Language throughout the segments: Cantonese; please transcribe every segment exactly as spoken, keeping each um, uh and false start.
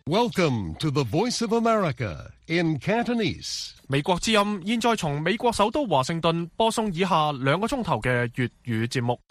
Welcome to the Voice of America in Cantonese. 美國之音現在從美國首都華盛頓播送以下兩個鐘頭嘅粵語節目。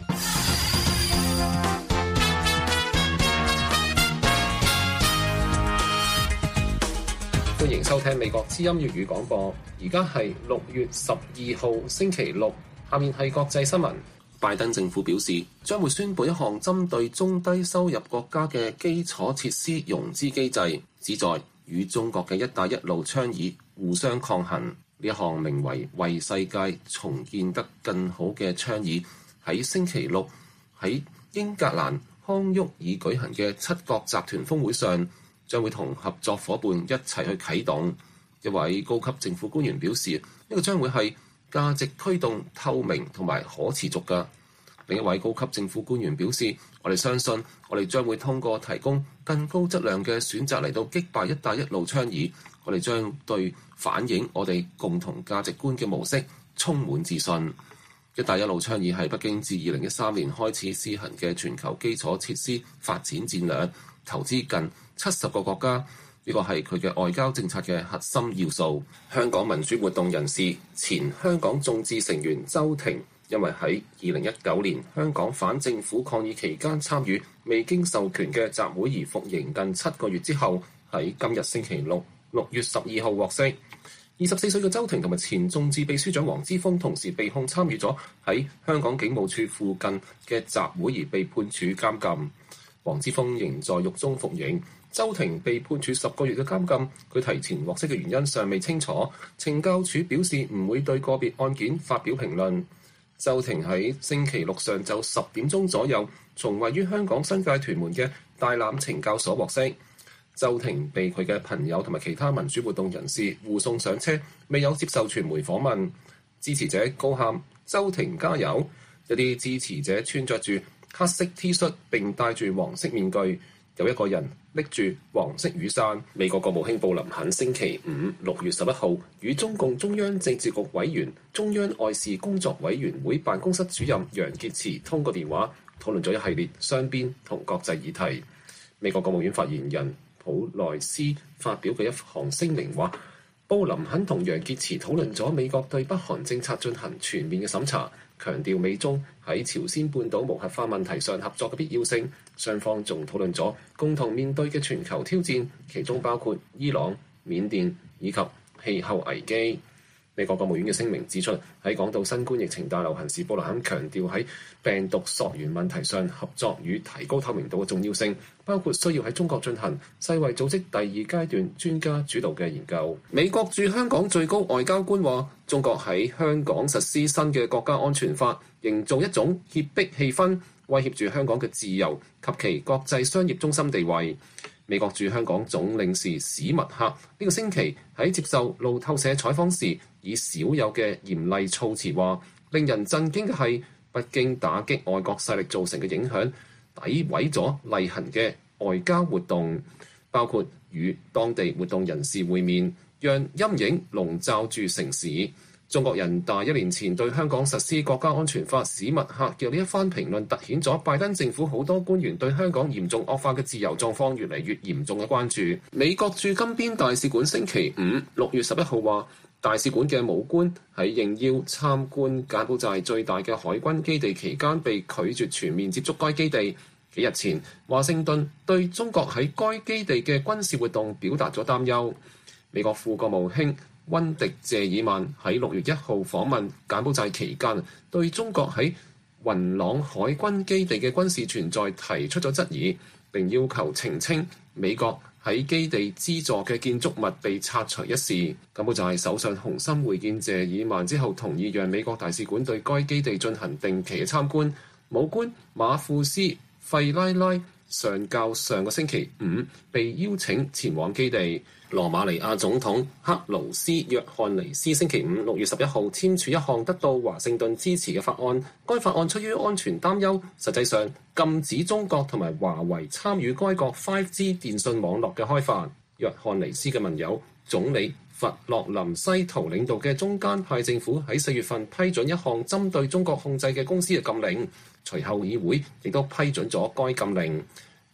歡迎收聽美國之音粵語廣播。而家係六月十二號星期六，下面係國際新聞。拜登政府表示，將會宣布一項針對中低收入國家嘅基礎設施融資機制，旨在與中國嘅一帶一路倡議互相抗衡。呢一項名為為世界重建得更好嘅倡議，喺星期六喺英格蘭康沃爾舉行嘅七國集團峰會上，將會同合作夥伴一齊去啟動。一位高級政府官員表示，呢個將會係價值驅動、透明同埋可持續嘅。另一位高級政府官員表示，我哋相信我哋將會通過提供更高質量嘅選擇嚟到擊敗一帶一路倡議。我哋將對反映我哋共同價值觀嘅模式充滿自信。一帶一路倡議係北京自二零一三年開始施行嘅全球基礎設施發展戰略，投資近七十個國家。呢個係佢嘅外交政策嘅核心要素。香港民主活動人士、前香港眾志成員周庭，因為喺二零一九年香港反政府抗議期間參與未經授權嘅集會而服刑近七個月之後，喺今日星期六六月十二號獲釋。二十四歲嘅周庭同埋前眾志秘書長黃之鋒同時被控參與咗喺香港警務處附近嘅集會而被判處監禁。黃之鋒仍在獄中服刑。周庭被判處十個月嘅監禁，佢提前獲釋嘅原因尚未清楚。懲教署表示唔會對個別案件發表評論。周庭喺星期六上晝十點鐘左右，從位於香港新界屯門嘅大欖懲教所獲釋。周庭被佢嘅朋友同埋其他民主活動人士護送上車，未有接受傳媒訪問。支持者高喊周庭加油，一啲支持者穿着住黑色 T 恤並戴住黃色面具，有一個人拎住黃色雨傘。美國國務卿布林肯星期五六月十一號與中共中央政治局委員、中央外事工作委員會辦公室主任楊潔篪通過電話，討論咗一系列雙邊同國際議題。美國國務院發言人普萊斯發表嘅一項聲明話，布林肯同楊潔篪討論咗美國對北韓政策進行全面嘅審查，強調美中喺朝鮮半島無核化問題上合作嘅必要性。雙方仲討論咗共同面對嘅全球挑戰，其中包括伊朗、緬甸以及氣候危機。美國國務院嘅聲明指出，喺講到新冠疫情大流行時，布林肯強調喺病毒溯源問題上合作與提高透明度嘅重要性，包括需要喺中國進行世衛組織第二階段專家主導嘅研究。美國駐香港最高外交官話，中國喺香港實施新嘅國家安全法，營造一種脅迫氣氛，威脅住香港嘅自由及其國際商業中心地位。美國駐香港總領事史密克呢個星期喺接受路透社採訪時，以少有嘅嚴厲措辭話，令人震驚嘅係北京打擊外國勢力造成嘅影響，詆毀咗例行嘅外交活動，包括與當地活動人士會面，讓陰影籠罩住城市。中國人大一年前對香港實施國家安全法，史密克嘅呢一番評論突顯咗拜登政府好多官員對香港嚴重惡化嘅自由狀況越嚟越嚴重嘅關注。美國駐金邊大使館星期五六月十一號話，大使館嘅武官喺應邀參觀柬埔寨最大嘅海軍基地期間被拒絕全面接觸該基地。幾日前，華盛頓對中國喺該基地嘅軍事活動表達咗擔憂。美國副國務卿溫迪謝爾曼喺六月一號訪問柬埔寨期間，對中國喺雲朗海軍基地嘅軍事存在提出咗質疑，並要求澄清美國喺基地資助嘅建築物被拆除一事。柬埔寨首相洪森會見謝爾曼之後，同意讓美國大使館對該基地進行定期嘅參觀。武官馬庫斯費拉拉上較上個星期五被邀請前往基地。羅馬尼亞總統克勞斯約翰尼斯星期五六月十一號簽署一項得到華盛頓支持嘅法案，該法案出於安全擔憂，實際上禁止中國同埋華為參與該國 五 G 電信網絡嘅開發。約翰尼斯嘅盟友總理弗洛林西圖領導嘅中間派政府喺四月份批准一項針對中國控制嘅公司嘅禁令，隨後議會亦都批准咗該禁令。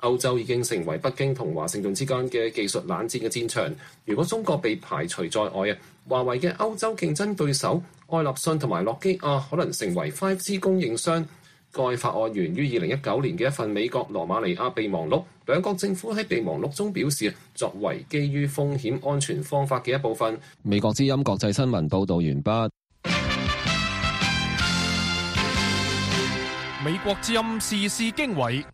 歐洲已經成為北京同華盛頓之間嘅技術冷戰嘅戰場。如果中國被排除在外啊，華為嘅歐洲競爭對手愛立信同埋諾基亞可能成為 五 G 供應商。該法案源於二零一九年嘅一份美國羅馬尼亞備忘錄，兩國政府喺備忘錄中表示，作為基於風險安全方法嘅一部分。美國之音國際新聞報導完畢。 美國之音時事經緯，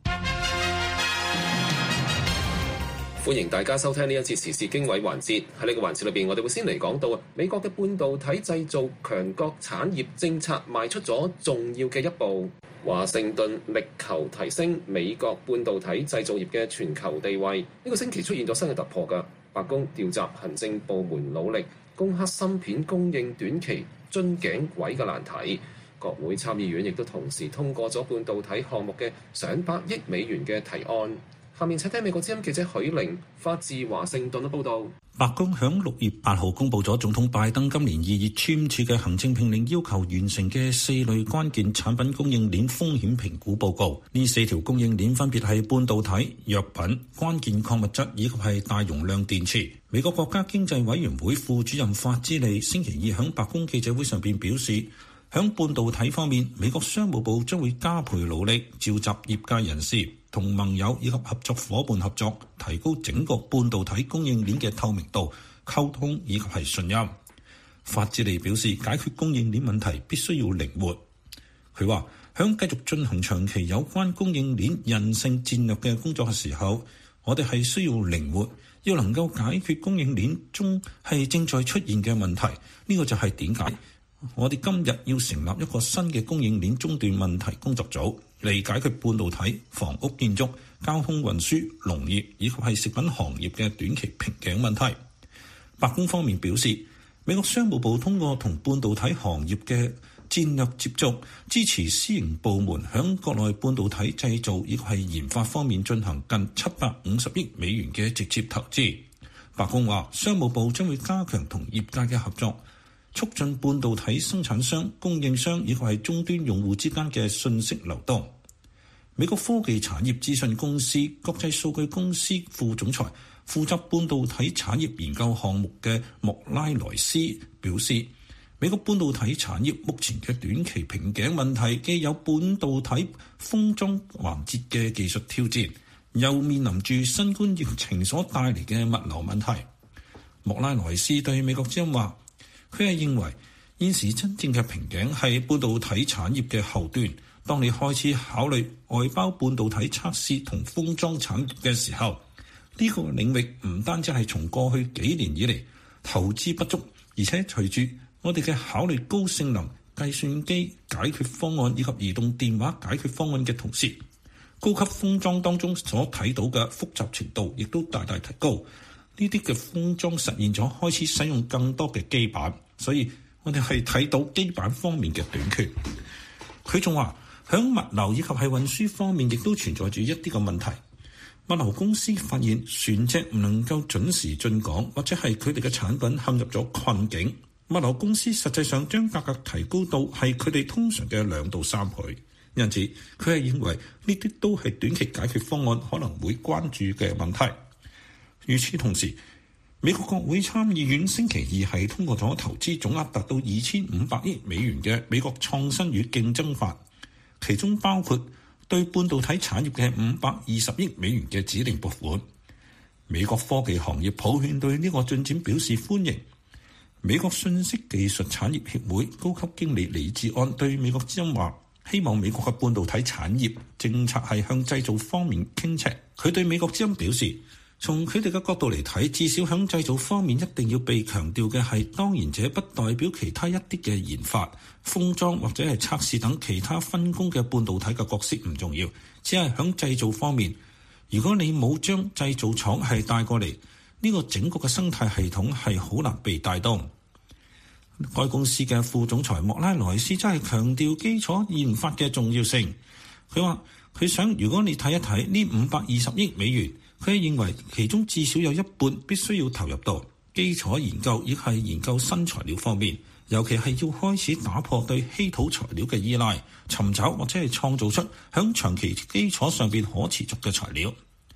歡迎大家收聽呢一節時事經緯環節。喺呢個環節裏邊，我哋會先嚟講到啊，美國嘅半導體製造強國產業政策邁出咗重要嘅一步。華盛頓力求提升美國半導體製造業嘅全球地位。呢、這個星期出現咗新嘅突破㗎，白宮調集行政部門努力攻克芯片供應短期樽頸位嘅難題。國會參議院亦都同時通過咗半導體項目嘅上百億美元嘅提案。下面請聽美國之音記者許玲發自華盛頓嘅報導。 白宮響六月八號公佈咗總統拜登今年二月簽署嘅行政命令，要求完成嘅四類關鍵產品供應鏈風險評估報告。呢四條供應鏈分別係半導體、藥品、關鍵礦物質以及係大容量電池。美國國家經濟委員會副主任法茲利星期二響白宮記者會上邊表示，響半導體方面，美國商務部將會加倍努力，召集業界人士同盟友以及合作夥伴合作，提高整個半導體供應鏈嘅透明度、溝通以及係信任。法茲利表示，解決供應鏈問題必須要靈活。佢話，響繼續進行長期有關供應鏈韌性戰略嘅工作嘅時候，我哋係需要靈活，要能夠解決供應鏈中係正在出現嘅問題。呢、這個就係點解我哋今日要成立一個新嘅供應鏈中斷問題工作組，嚟解決半導體、房屋建築、交通運輸、農業以及係食品行業嘅短期瓶頸問題。白宮方面表示，美國商務部通過同半導體行業嘅戰略接觸，支持私營部門響國內半導體製造以及係研發方面進行近七百五十億美元嘅直接投資。白宮話，商務部將會加強同業界嘅合作，促進半導體生產商、供應商以及係終端用戶之間嘅信息流動。美國科技產業資訊公司國際數據公司副總裁、負責半導體產業研究項目嘅莫拉萊斯表示，美國半導體產業目前嘅短期瓶頸問題，既有半導體封裝環節嘅技術挑戰，又面臨住新冠疫情所帶嚟嘅物流問題。莫拉萊斯對美國之音話，佢係認為現時真正嘅瓶頸係半導體產業嘅後端。當你開始考慮外包半導體測試同封裝產業嘅時候，呢個領域唔單止係從過去幾年以嚟投資不足，而且隨住我哋嘅考慮高性能計算機解決方案以及移動電話解決方案嘅同時，高級封裝當中所睇到嘅複雜程度亦都大大提高。呢啲嘅封裝實現咗開始使用更多嘅基板，所以我哋係睇到基板方面嘅短缺。佢仲話，響物流以及係運輸方面，亦都存在住一啲嘅問題。物流公司發現船隻唔能夠準時進港，或者係佢哋嘅產品陷入咗困境。物流公司實際上將價格提高到係佢哋通常嘅兩到三倍。因此，佢係認為呢啲都係短期解決方案可能會關注嘅問題。與此同時，美國國會參議院星期二係通過咗投資總額達到二千五百億美元嘅美國創新與競爭法，其中包括對半導體產業嘅五百二十億美元嘅指定撥款。美國科技行業普遍對呢個進展表示歡迎。美國信息技術產業協會高級經理李志安對美國之音話，希望美國嘅半導體產業政策係向製造方面傾斜。佢對美國之音表示，從佢哋嘅角度嚟睇，至少響製造方面一定要被強調嘅係，當然這不代表其他一啲嘅研發、封裝或者係測試等其他分工嘅半導體嘅角色唔重要，只係響製造方面，如果你冇將製造廠係帶過嚟，呢個整個嘅生態系統係好難被帶動。該公司嘅副總裁莫拉萊斯真係強調基礎研發嘅重要性。佢話佢想，如果你睇一睇呢五百二十億美元，佢係認為其中至少有一半必須要投入到基礎研究，亦係研究新材料方面，尤其係要開始打破對稀土材料嘅依賴，尋找或者係創造出響長期基礎上邊可持續嘅材料。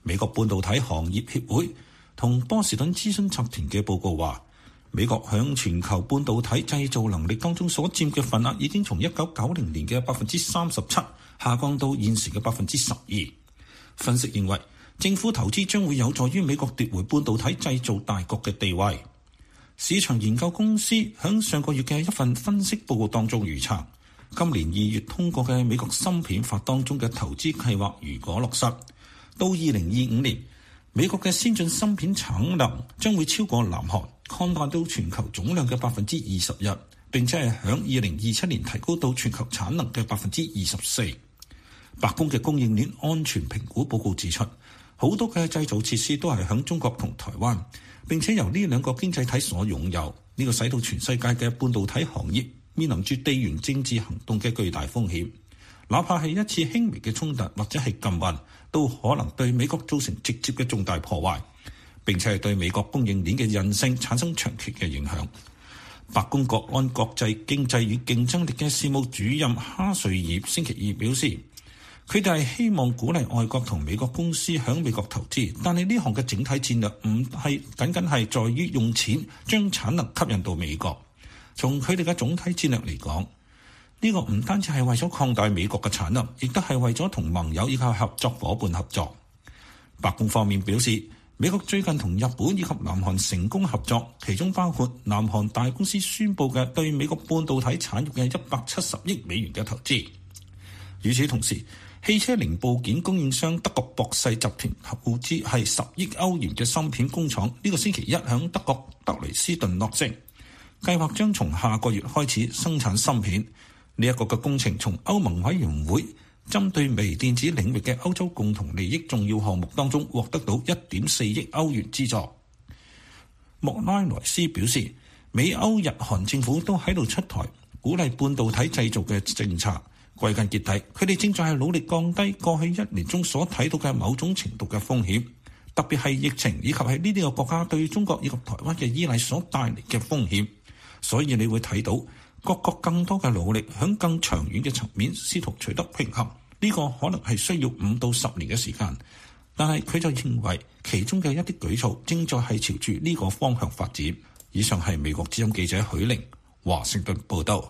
美國半導體行業協會同波士頓諮詢集團嘅報告話，美國響全球半導體製造能力當中所佔嘅份額已經從一九九零年嘅百分之三十七下降到現時嘅百分之十二。分析認為，政府投資將會有助於美國奪回半導體製造大國嘅地位。市場研究公司響上個月嘅一份分析報告當中預測，今年二月通過嘅美國芯片法當中嘅投資計劃如果落實，到二零二五年，美國嘅先進芯片產能將會超過南韓，擴大到全球總量嘅百分之二十一，並且係響二零二七年提高到全球產能嘅百分之二十四。白宮嘅供應鏈安全評估報告指出，好多嘅製造設施都係響中國同台灣，並且由呢兩個經濟體所擁有。呢個使到全世界嘅半導體行業面臨住地緣政治行動嘅巨大風險，哪怕係一次輕微嘅衝突或者係禁運，都可能對美國造成直接嘅重大破壞，並且係對美國供應鏈嘅韌性產生長期嘅影響。白宮國安國際經濟與競爭力嘅事務主任哈瑞爾星期二表示，佢哋係希望鼓勵外國同美國公司響美國投資，但係呢項嘅整體戰略唔係僅僅係在於用錢將產能吸引到美國。從佢哋嘅總體戰略嚟講，呢個唔單止係為咗擴大美國嘅產能，亦都係為咗同盟友以及合作夥伴合作。白宮方面表示，美國最近同日本以及南韓成功合作，其中包括南韓大公司宣布嘅對美國半導體產業嘅一百七十億美元嘅投資。與此同時，汽車零部件供應商德國博世集團投資係十億歐元嘅芯片工廠，呢個星期一響德國德累斯頓落成，計劃將從下個月開始生產芯片。呢一個嘅工程從歐盟委員會針對微電子領域嘅歐洲共同利益重要項目當中獲得到一點四億歐元資助。莫拉萊斯表示，美歐日韓政府都喺度出台鼓勵半導體製造嘅政策。歸根結底，佢哋正在係努力降低過去一年中所睇到嘅某種程度嘅風險，特別係疫情以及係呢啲個國家對中國以及台灣嘅依賴所帶嚟嘅風險。所以你會睇到各國更多嘅努力，響更長遠嘅層面試圖取得平衡。呢個可能係需要五到十年嘅時間，但係佢就認為其中嘅一啲舉措正在係朝住呢個方向發展。以上係美國之音記者許玲華盛頓報道。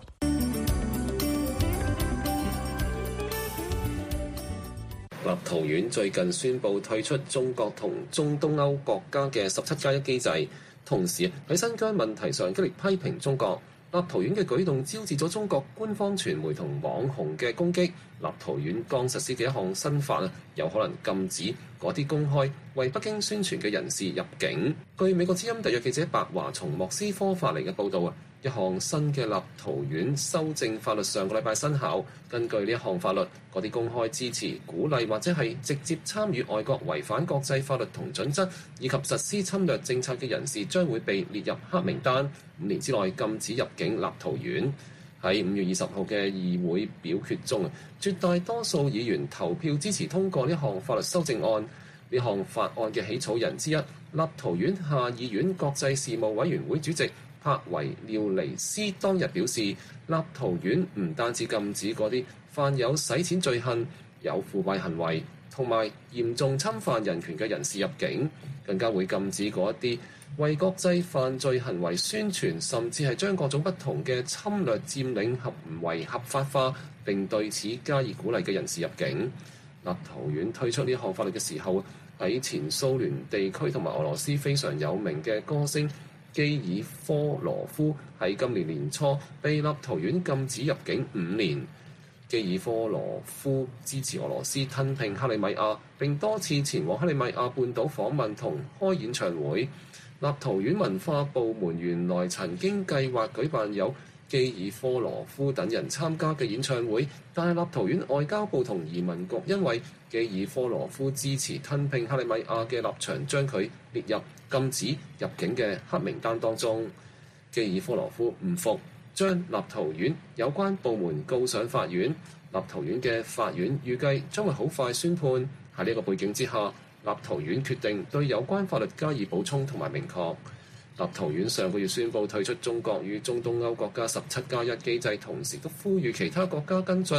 立陶宛最近宣布退出中國同中東歐國家嘅十七加一機制，同時喺新疆問題上激烈批評中國。立陶宛嘅舉動招致咗中國官方傳媒同網紅嘅攻擊。立陶宛剛實施嘅一項新法啊，有可能禁止嗰啲公開為北京宣傳嘅人士入境。據美國之音特約記者白華從莫斯科發嚟嘅報導啊，一項新嘅立陶宛修正法律上個禮拜生效。根據呢一項法律，嗰啲公開支持、鼓勵或者係直接參與外國違反國際法律同準則以及實施侵略政策嘅人士，將會被列入黑名單，五年之內禁止入境立陶宛。喺五月二十號嘅議會表決中，絕大多數議員投票支持通過呢項法律修正案。呢項法案嘅起草人之一，立陶宛下議院國際事務委員會主席帕維廖尼斯當日表示，立陶宛唔單止禁止嗰啲犯有洗錢罪行、有腐敗行為同埋嚴重侵犯人權嘅人士入境，更加會禁止嗰一啲為國際犯罪行為宣傳，甚至係將各種不同嘅侵略佔領行為合法化並對此加以鼓勵嘅人士入境。立陶宛推出呢項法律嘅時候，喺前蘇聯地區同埋俄羅斯非常有名嘅歌星基爾科羅夫喺今年年初被立陶宛禁止入境五年。基爾科羅夫支持俄羅斯吞併克里米亞，並多次前往克里米亞半島訪問同開演唱會。立陶宛文化部門原來曾經計劃舉辦有基爾科羅夫等人參加嘅演唱會，但係立陶宛外交部同移民局因為基爾科羅夫支持吞併克里米亞嘅立場，將佢列入禁止入境嘅黑名單當中。基爾科羅夫唔服，將立陶宛有關部門告上法院。立陶宛嘅法院預計將會好快宣判。喺呢個背景之下，立陶宛決定對有關法律加以補充同埋明確。立陶宛上個月宣布退出中國與中東歐國家十七加一機制，同時都呼籲其他國家跟進，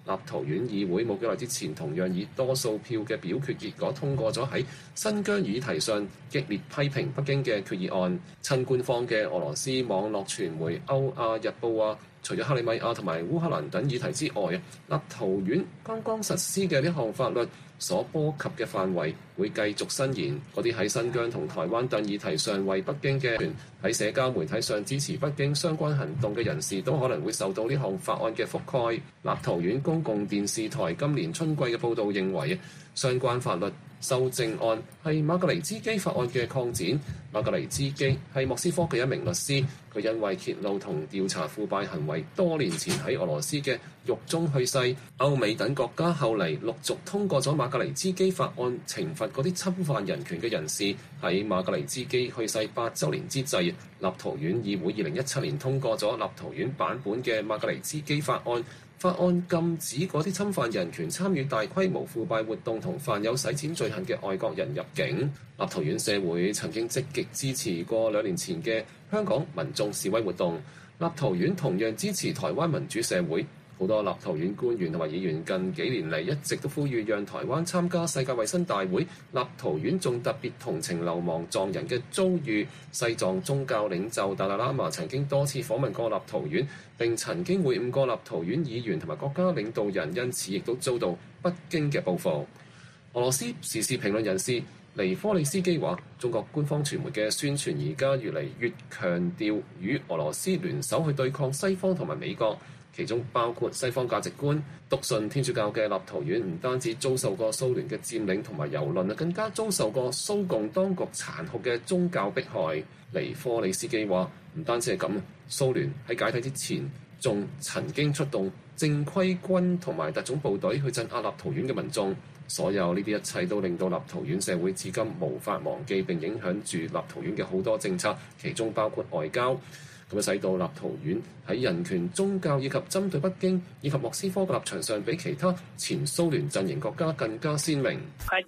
立陶宛議會冇幾耐之前同樣以多數票嘅表決結果通過咗喺新疆議題上激烈批評北京嘅決議案。親官方嘅俄羅斯網絡傳媒歐亞日報話，除咗克里米亞同埋烏克蘭等議題之外，立陶宛剛剛實施嘅呢項法律所波及嘅範圍會繼續伸延。嗰啲喺新疆同台灣等議題上為北京嘅喺社交媒體上支持北京相關行動嘅人士，都可能會受到呢項法案嘅覆蓋。立陶宛公共電視台今年春季嘅報導認為，相關法律修正案係馬格尼茲基法案嘅擴展。馬格尼茲基係莫斯科嘅一名律師，佢因為揭露同調查腐敗行為，多年前喺俄羅斯嘅獄中去世。歐美等國家後嚟陸續通過咗馬格尼茲基法案，懲罰嗰啲侵犯人權嘅人士。喺馬格尼茲基去世八週年之際，立陶宛議會二零一七年通過咗立陶宛版本嘅馬格尼茲基法案。法案禁止嗰啲侵犯人權、參與大規模腐敗活動同犯有洗錢罪行嘅外國人入境。立陶宛社會曾經積極支持過兩年前嘅香港民眾示威活動。立陶宛同樣支持台灣民主社會。好多立陶宛官員同埋議員近幾年嚟一直都呼籲讓台灣參加世界衛生大會。立陶宛仲特別同情流亡藏人嘅遭遇。西藏宗教領袖達賴喇嘛曾經多次訪問過立陶宛，並曾經會晤過立陶宛議員同埋國家領導人，因此亦都遭到北京嘅報復。俄羅斯時事評論人士尼科利斯基話，中國官方傳媒嘅宣傳而家越嚟越強調與俄羅斯聯手去對抗西方同埋美國，其中包括西方價值觀。篤信天主教嘅立陶宛唔單止遭受過蘇聯嘅佔領同埋蹂躪啊，更加遭受過蘇共當局殘酷嘅宗教迫害。尼科利斯基話，唔單止係咁，蘇聯喺解體之前仲曾經出動正規軍同埋特種部隊去鎮壓立陶宛嘅民眾。所有呢啲一切都令到立陶宛社會至今無法忘記並影響住立陶宛嘅好多政策，其中包括外交。咁啊，使到立陶宛喺人權、宗教以及針對北京以及莫斯科嘅立場上，比其他前蘇聯陣營國家更加鮮明。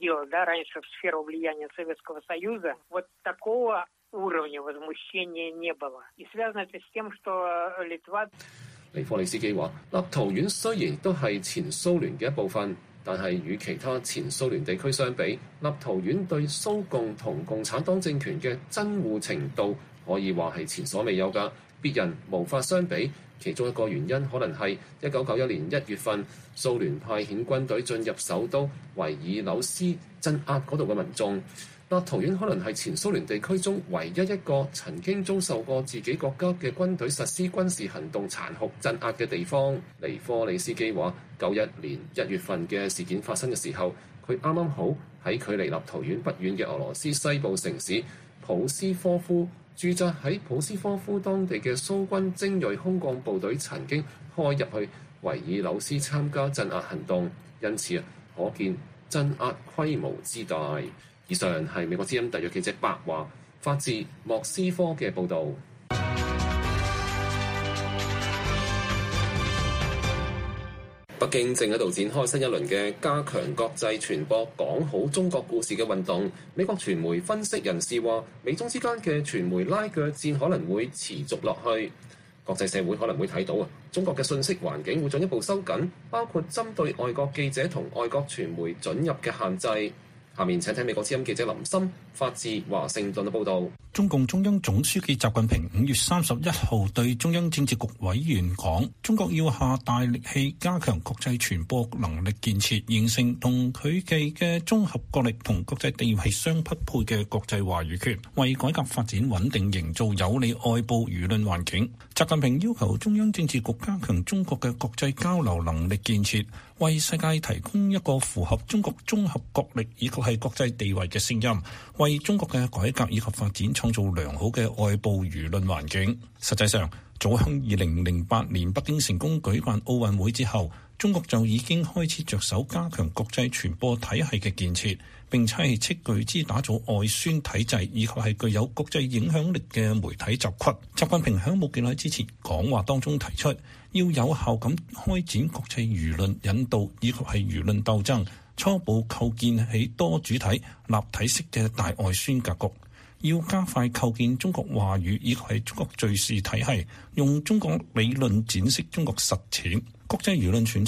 尼科利斯基話，立陶宛雖然都係前蘇聯嘅一部分，但係與其他前蘇聯地區相比，立陶宛對蘇共同共產黨政權嘅憎惡程度可以話係前所未有㗎，別人無法相比。其中一個原因可能係一九九一年一月份，蘇聯派遣軍隊進入首都維爾紐斯鎮壓嗰度嘅民眾。立陶宛可能係前蘇聯地區中唯一一個曾經遭受過自己國家嘅軍隊實施軍事行動殘酷鎮壓嘅地方。尼科利斯基話，九一年一月份嘅事件發生嘅時候，佢啱啱好喺距離立陶宛不遠嘅俄羅斯西部城市普斯科夫。駐紮喺普斯科夫當地嘅蘇軍精鋭空降部隊曾經開入去維爾紐斯參加鎮壓行動，因此啊，可見鎮壓規模之大。以上係美國之音特約記者白華發自莫斯科嘅報導。北京正喺度展開新一輪嘅加強國際傳播講好中國故事嘅運動。美國傳媒分析人士話，美中之間嘅傳媒拉鋸戰可能會持續落去，國際社會可能會睇到啊，中國嘅信息環境會進一步收緊，包括針對外國記者同外國傳媒准入嘅限制。下面請聽美國之音記者林森發自華盛頓嘅報導。 中共中央總書記習近平五月三十一號對中央政治局委員講，中國要下大力氣加強國際傳播能力建設，形成同佢哋嘅綜合國力同國際地位相匹配嘅國際話語權，為改革發展穩定營造有利外部輿論環境。習近平要求中央政治局加強中國嘅國際交流能力建設，為世界提供一個符合中國綜合國力以及係國際地位嘅聲音，為中國嘅改革以及發展創造良好嘅外部輿論環境。實際上，早喺二零零八年北京成功舉辦奧運會之後，中國就已經開始着手加強國際傳播體系嘅建設，並且係斥巨資打造外宣體制以及係具有國際影響力嘅媒體集群。習近平喺冇幾耐之前講話當中提出，要有效咁開展國際輿論引導以及係輿論鬥爭，初步構建起多主體立體式嘅大外宣格局。要加快構建中國話語以及係中國敘事體系，用中國理論展示中國實踐。國際輿論揣測，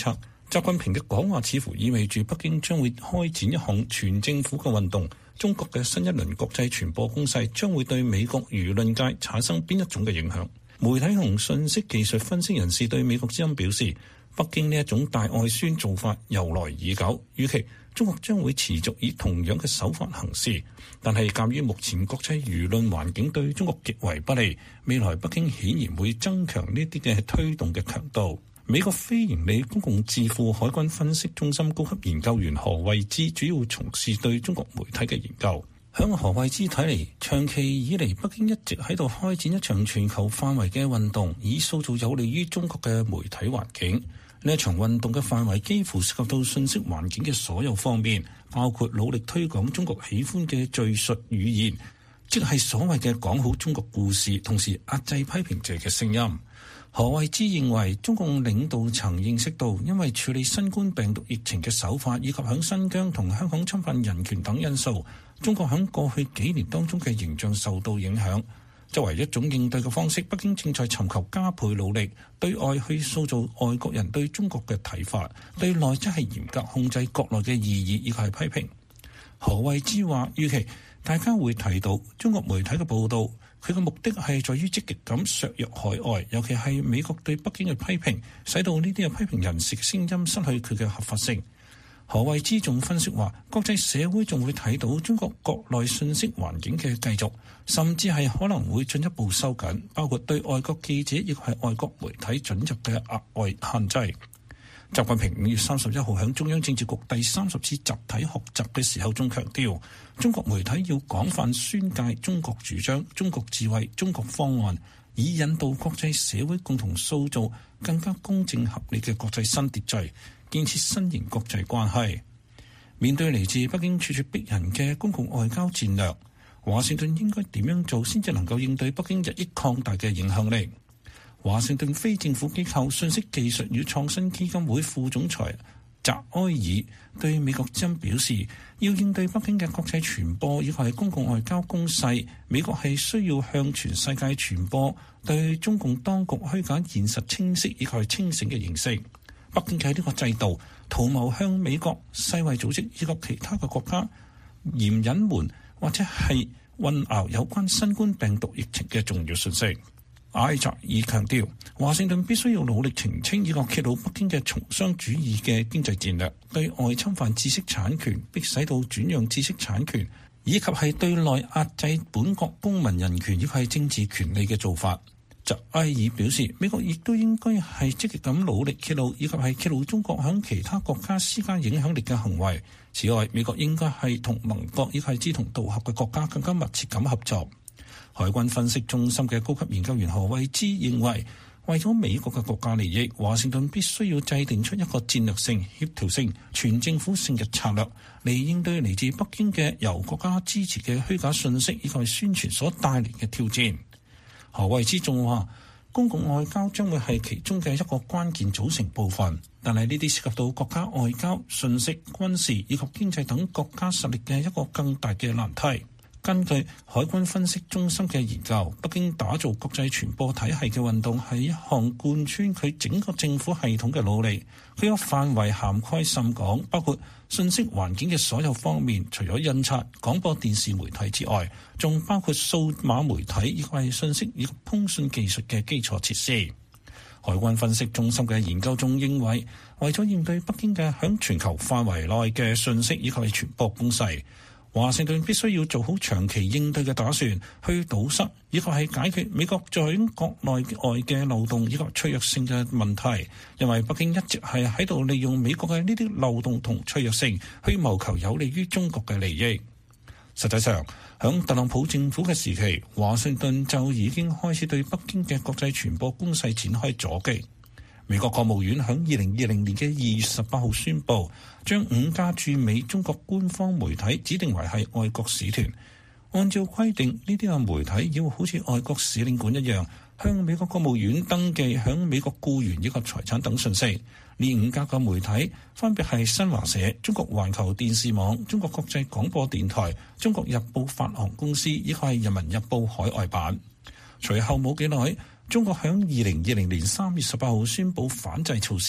習近平嘅講話似乎意味住北京將會開展一項全政府嘅運動。中國嘅新一輪國際傳播攻勢將會對美國輿論界產生邊一種嘅影響？媒體同信息技術分析人士對美國之音表示，北京呢一種大外宣做法由來已久，預期中國將會持續以同樣嘅手法行事。但係鑑於目前國際輿論環境對中國極為不利，未來北京顯然會增強呢啲嘅推動嘅強度。美國非營利公共智庫海軍分析中心高級研究員何惠之主要從事對中國媒體嘅研究。響何惠之睇嚟，長期以嚟北京一直喺度開展一場全球範圍嘅運動，以塑造有利於中國嘅媒體環境。呢一場運動嘅範圍幾乎涉及到信息環境嘅所有方面，包括努力推廣中國喜歡嘅敘述語言，即係所謂嘅講好中國故事，同時壓制批評者嘅聲音。何惠之認為，中共領導層認識到，因為處理新冠病毒疫情嘅手法，以及響新疆同香港侵犯人權等因素，中國響過去幾年當中嘅形象受到影響。作為一種應對嘅方式，北京正在尋求加倍努力，對外去塑造外國人對中國嘅睇法，對內則係嚴格控制國內嘅異議以及係批評。何惠之話，預期大家會睇到中國媒體嘅報導，佢嘅目的係在於積極咁削弱海外，尤其係美國對北京嘅批評，使到呢啲嘅批評人士嘅聲音失去佢嘅合法性。何惠之仲分析話，國際社會仲會睇到中國國內信息環境嘅繼續，甚至係可能會進一步收緊，包括對外國記者亦係外國媒體准入嘅額外限制。習近平五月三十一號喺中央政治局第三十次集體學習嘅時候，仲強調中國媒體要廣泛宣介中國主張、中國智慧、中國方案，以引導國際社會共同塑造更加公正合理嘅國際新秩序，建設新型國際關係。面對嚟自北京處處逼人嘅公共外交戰略，華盛頓應該點樣做先至能夠應對北京日益擴大嘅影響力？華盛頓非政府機構信息技術與創新基金會副總裁澤埃爾對美國之音表示，要應對北京嘅國際傳播以及係公共外交攻勢，美國係需要向全世界傳播對中共當局虛假現實清晰以及係清醒嘅認識。北京嘅呢個制度圖謀向美國、世衛組織以及其他嘅國家嚴隱瞞或者係混淆有關新冠病毒疫情嘅重要信息。艾澤爾強調，華盛頓必須要努力澄清以及揭露北京嘅從商主義嘅經濟戰略，對外侵犯知識產權，迫使到轉讓知識產權，以及係對內壓制本國公民人權以及係政治權利嘅做法。澤埃爾表示，美國亦都應該係積極咁努力揭露，以及係揭露中國響其他國家施加影響力嘅行為。此外，美國應該係同盟國以及係志同道合嘅國家更加密切咁合作。海軍分析中心嘅高級研究員何惠之認為，為咗美國嘅國家利益，華盛頓必須要制定出一個戰略性、協調性、全政府性嘅策略，嚟應對嚟自北京嘅由國家支持嘅虛假信息以及宣傳所帶嚟嘅挑戰。何惠之仲話，公共外交將會係其中嘅一個關鍵組成部分，但係呢啲涉及到國家外交、信息、軍事以及經濟等國家實力嘅一個更大嘅難題。根據海軍分析中心嘅研究，北京打造國際傳播體系嘅運動係一項貫穿佢整個政府系統嘅努力。佢個範圍涵蓋甚廣，包括信息環境嘅所有方面，除咗印刷、廣播電視媒體之外，仲包括數碼媒體以及係信息以及通訊技術嘅基礎設施。海軍分析中心嘅研究中認為，為咗應對北京嘅響全球範圍內嘅信息以及係傳播攻勢，華盛頓必須要做好長期應對嘅打算，去堵塞以及係解決美國在國內外嘅漏洞以及脆弱性嘅問題。因為北京一直係喺度利用美國嘅呢啲漏洞同脆弱性，去謀求有利於中國嘅利益。實際上，響特朗普政府嘅時期，華盛頓就已經開始對北京嘅國際傳播攻勢展開阻擊。美國國務院響二零二零年嘅二月十八號宣布，將五家駐美中國官方媒體指定為係外國使團。按照規定，呢啲嘅媒體要好似外國使領館一樣，向美國國務院登記響美國僱員以及財產等信息。呢五家嘅媒體分別係新華社、中國環球電視網、中國國際廣播電台、中國日報發行公司以及係人民日報海外版。隨後冇幾耐，中國響二零二零年三月十八號宣布反制措施，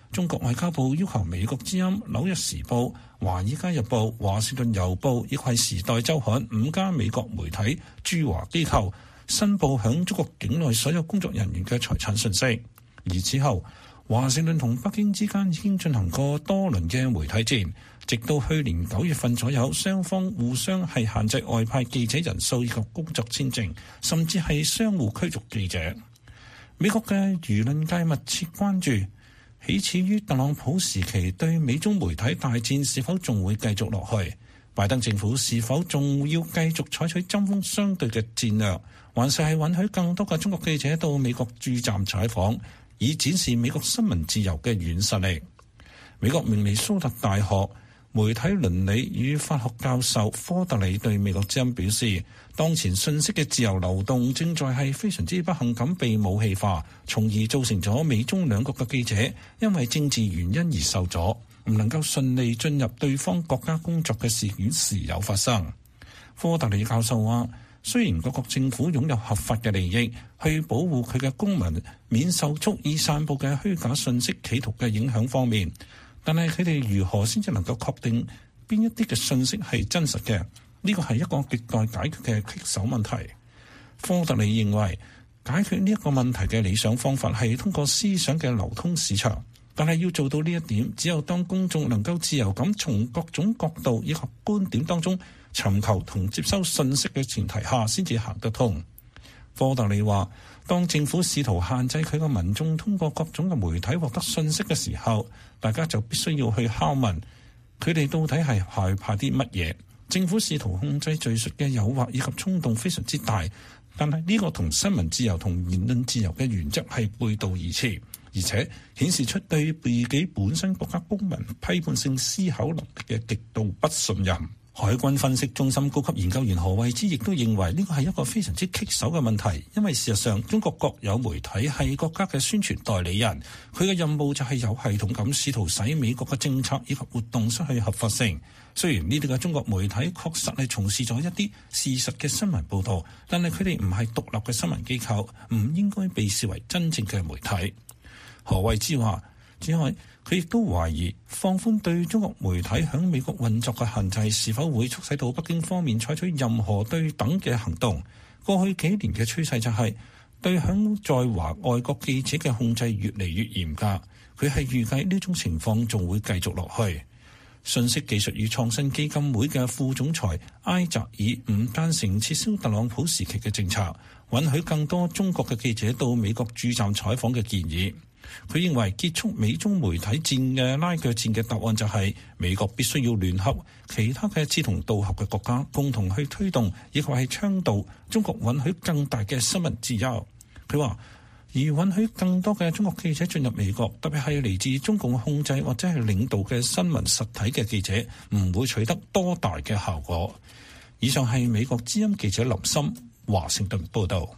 中國外交部要求美國之音、紐約時報、華爾街日報、華盛頓郵報以及時代週刊五家美國媒體駐華機構申報響中國境內所有工作人員嘅財產信息。而此後，華盛頓同北京之間已經進行過多輪嘅媒體戰，直到去年九月份左右，雙方互相係限制外派記者人數以及工作簽證，甚至係相互驅逐記者。美國嘅輿論界密切關注，起始於特朗普時期對美中媒體大戰是否仲會繼續落去？拜登政府是否仲要繼續採取針鋒相對嘅戰略，還是係允許更多嘅中國記者到美國駐站採訪，以展示美國新聞自由嘅軟實力？美國明尼蘇達大學媒體倫理與法學教授科特里對美國之音表示，當前信息嘅自由流動正在係非常之不幸咁被武器化，從而造成咗美中兩國嘅記者因為政治原因而受阻，唔能夠順利進入對方國家工作嘅事件時有發生。科特里教授話，雖然各國政府擁有合法嘅利益去保護佢嘅公民免受蓄意散佈嘅虛假信息企圖嘅影響方面，但係佢哋如何先至能夠確定邊一啲嘅信息係真實嘅？呢個係一個亟待解決嘅棘手問題。科特里認為解決呢一個問題嘅理想方法係通過思想嘅流通市場，但係要做到呢一點，只有當公眾能夠自由咁從各種角度以及觀點當中尋求同接收信息嘅前提下，先至行得通。科特里話，當政府試圖限制佢嘅民眾通過各種嘅媒體獲得信息嘅時候，大家就必須要去拷問佢哋到底係害怕啲乜嘢。政府試圖控制敘述嘅誘惑以及衝動非常之大，但係呢個同新聞自由同言論自由嘅原則係背道而馳，而且顯示出對自己本身國家公民批判性思考能力嘅極度不信任。海軍分析中心高級研究員何惠之亦都認為呢個係一個非常之棘手嘅問題，因為事實上中國國有媒體係國家嘅宣傳代理人，佢嘅任務就係有系統咁試圖使美國嘅政策以及活動失去合法性。雖然呢啲嘅中國媒體確實係從事咗一啲事實嘅新聞報導，但係佢哋唔係獨立嘅新聞機構，唔應該被視為真正嘅媒體。何惠之話，此外佢亦都懷疑放寬對中國媒體響美國運作嘅限制是否會促使到北京方面採取任何對等嘅行動。過去幾年嘅趨勢就係對響在華外國記者嘅控制越嚟越嚴格，佢係預計呢種情況仲會繼續落去。信息技術與創新基金會嘅副總裁埃澤爾唔贊成撤銷特朗普時期嘅政策，允許更多中國嘅記者到美國駐站採訪嘅建議。佢認為結束美中媒體戰嘅拉鋸戰嘅答案就係美國必須要聯合其他嘅志同道合嘅國家，共同去推動，亦或係倡導中國允許更大嘅新聞自由。佢話，而允許更多嘅中國記者進入美國，特別係嚟自中共控制或者係領導嘅新聞實體嘅記者，唔會取得多大嘅效果。以上係美國之音記者林森華盛頓報道。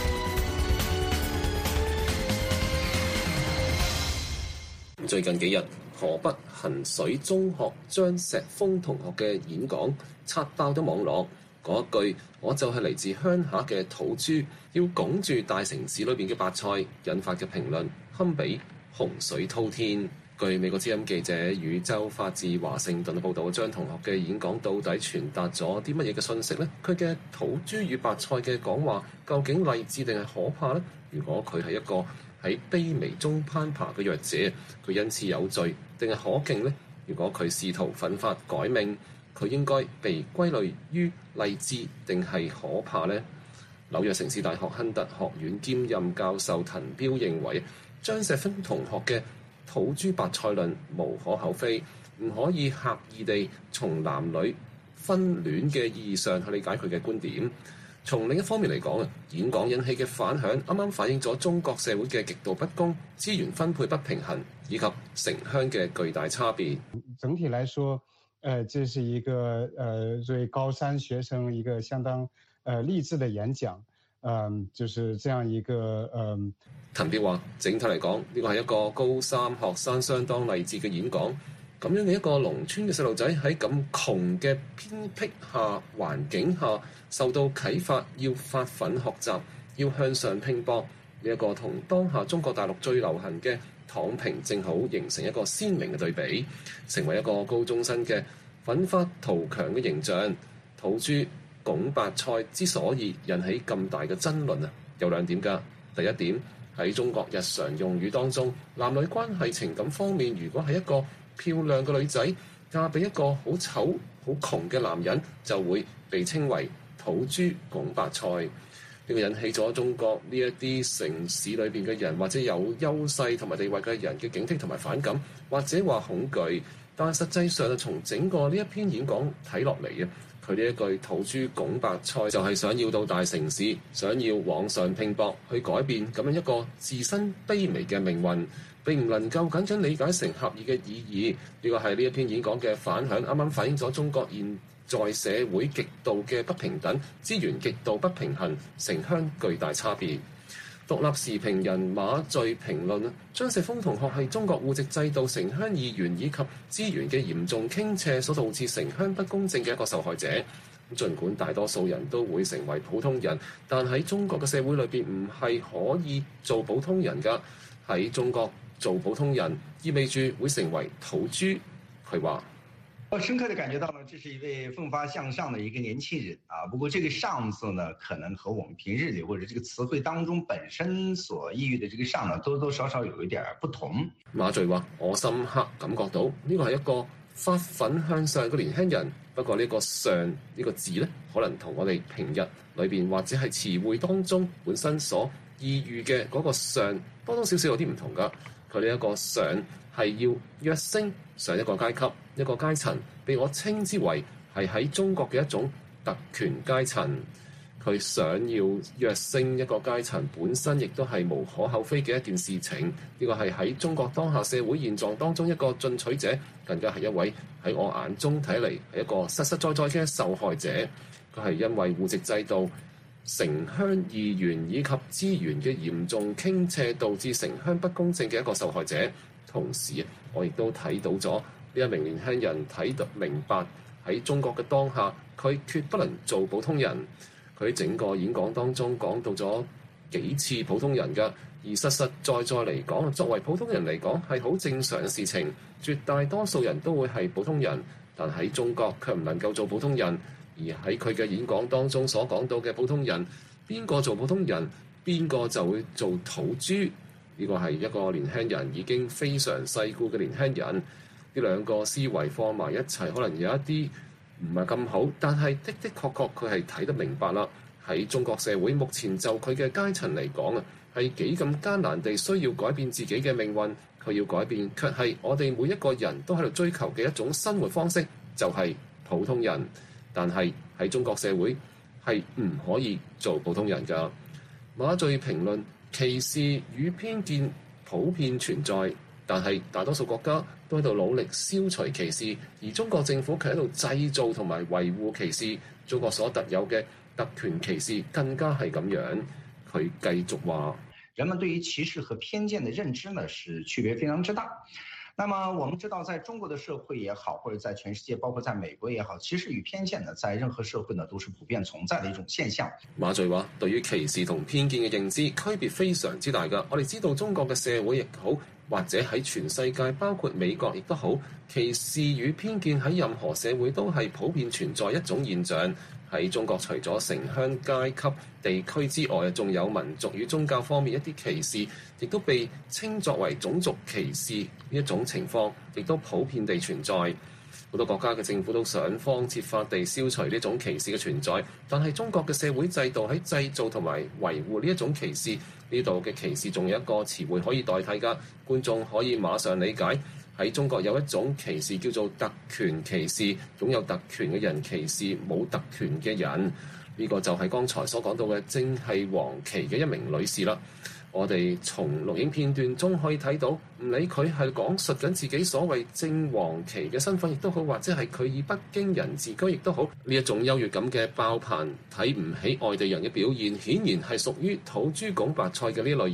最近幾日，河北衡水中學張石峰同學嘅演講刷爆咗網絡。嗰一句我就係嚟自鄉下嘅土豬，要拱住大城市裏邊嘅白菜，引發嘅評論堪比洪水滔天。據美國之音記者宇宙發自華盛頓報導，張同學嘅演講到底傳達咗啲乜嘢嘅信息呢？佢嘅土豬與白菜嘅講話究竟勵志定係可怕呢？如果佢係一個喺卑微中攀爬嘅弱者，佢因此有罪定係可敬呢？如果佢試圖奮發改命，佢應該被歸類於勵志定係可怕呢？紐約城市大學亨特學院兼任教授滕彪認為，張石峰同學嘅土豬白菜論無可厚非，唔可以刻意地從男女分戀嘅意義上去理解佢嘅觀點。從另一方面嚟講啊，演講引起嘅反響啱啱反映咗中國社會嘅極度不公、資源分配不平衡以及城鄉嘅巨大差別。 整體來說，呃，這是一個呃對高三學生一個相當呃勵志的演講，嗯、呃，就是這樣一個嗯。 滕彪話：整體嚟講，呢個係一個高三學生相當勵志嘅演講。咁樣嘅一個農村嘅細路仔喺咁窮嘅偏僻下環境下受到啟發，要發奮學習，要向上拼搏。呢一個同當下中國大陸最流行嘅躺平正好形成一個鮮明嘅對比，成為一個高中生嘅奮發圖強嘅形象。土豬拱白菜之所以引起咁大嘅爭論啊，有兩點㗎。第一點，喺中國日常用語當中，男女關係情感方面，如果係一個漂亮嘅女仔嫁俾一個好醜好窮嘅男人，就會被稱為土豬拱白菜。呢個引起咗中國呢一啲城市裏邊嘅人，或者有優勢同埋地位嘅人嘅警惕同埋反感，或者話恐懼。但實際上啊，從整個呢一篇演講睇落嚟啊，佢呢一句土豬拱白菜就係想要到大城市，想要往上拼搏，去改變咁樣一個自身卑微嘅命運，並唔能夠僅僅理解成狹義嘅意義。呢個係呢一篇演講嘅反響，啱啱反映咗中國現在社會極度嘅不平等，資源極度不平衡，城鄉巨大差別。獨立時評人馬敘評論，張錫峰同學係中國戶籍制度、城鄉二元以及資源嘅嚴重傾斜所導致城鄉不公正嘅一個受害者。儘管大多數人都會成為普通人，但喺中國嘅社會裏邊唔係可以做普通人㗎。喺中國做普通人意味住會成為土豬。佢話： 我深刻地感覺到呢，這是一位奮發向上的一個年輕人啊。不過這個上字呢，可能和我們平日裏或者這個詞彙當中本身所意喻的這個上呢，多多少少有一點不同。 馬敘話：我深刻感覺到呢個係一個發奮向上嘅年輕人。不過呢個上呢個字呢，可能同我哋平日裏邊或者係詞彙當中本身所意喻嘅嗰個上多多少少有啲唔同㗎。佢呢一個上係要躍升上一個階級一個階層，被我稱之為係喺中國嘅一種特權階層。佢想要躍升一個階層，本身亦都係無可厚非嘅一件事情。呢個係喺中國當下社會現狀當中一個進取者，更加係一位喺我眼中睇嚟係一個實實在在嘅受害者。佢係因為戶籍制度、城鄉二元以及資源嘅嚴重傾斜，導致城鄉不公正嘅一個受害者。同時，我亦都睇到咗呢一名年輕人睇得明白喺中國嘅當下，佢決不能做普通人。佢整個演講當中講到咗幾次普通人㗎，而實實在在嚟講，作為普通人嚟講係好正常嘅事情。絕大多數人都會係普通人，但喺中國卻唔能夠做普通人。而喺佢嘅演講當中所講到嘅普通人，邊個做普通人，邊個就會做土豬。呢個係一個年輕人已經非常世故嘅年輕人。呢兩個思維放埋一齊，可能有一啲唔係咁好，但係的的確確佢係睇得明白啦。喺中國社會目前就佢嘅階層嚟講啊，係幾咁艱難地需要改變自己嘅命運。佢要改變，卻係我哋每一個人都喺度追求嘅一種生活方式，就係普通人。但係喺中國社會係唔可以做普通人㗎。馬敘評論，歧視與偏見普遍存在，但係大多數國家都喺度努力消除歧視，而中國政府卻喺度製造同埋維護歧視。中國所特有嘅特權歧視更加係咁樣。佢繼續話： 人們對於歧視和偏見的認知呢，是區別非常之大。那麼我們知道，在中國的社會也好，或者在全世界，包括在美國也好，歧視與偏見呢，在任何社會呢，都是普遍存在的一種現象。 馬敘話：對於歧視同偏見嘅認知區別非常之大㗎。我哋知道中國嘅社會亦好，或者喺全世界，包括美國亦都好，歧視與偏見喺任何社會都係普遍存在一種現象。喺中國，除咗城鄉階級地區之外，仲有民族與宗教方面一啲歧視，亦都被稱作為種族歧視呢一種情況，亦都普遍地存在。好多國家嘅政府都想方設法地消除呢種歧視嘅存在，但係中國嘅社會制度喺製造同埋維護呢一種歧視。呢度嘅歧視仲有一個詞彙可以代替㗎，觀眾可以馬上理解。喺中國有一種歧視叫做特權歧視，擁有特權嘅人歧視冇特權嘅人。呢個就係剛才所講到嘅正係黃旗嘅一名女士啦。我哋從錄影片段中可以睇到，唔理佢係講述緊自己所謂正黃旗嘅身份亦都好，或者係佢以北京人自居亦都好，呢一種優越感嘅爆棚，睇唔起外地人嘅表現，顯然係屬於土豬拱白菜嘅呢類人。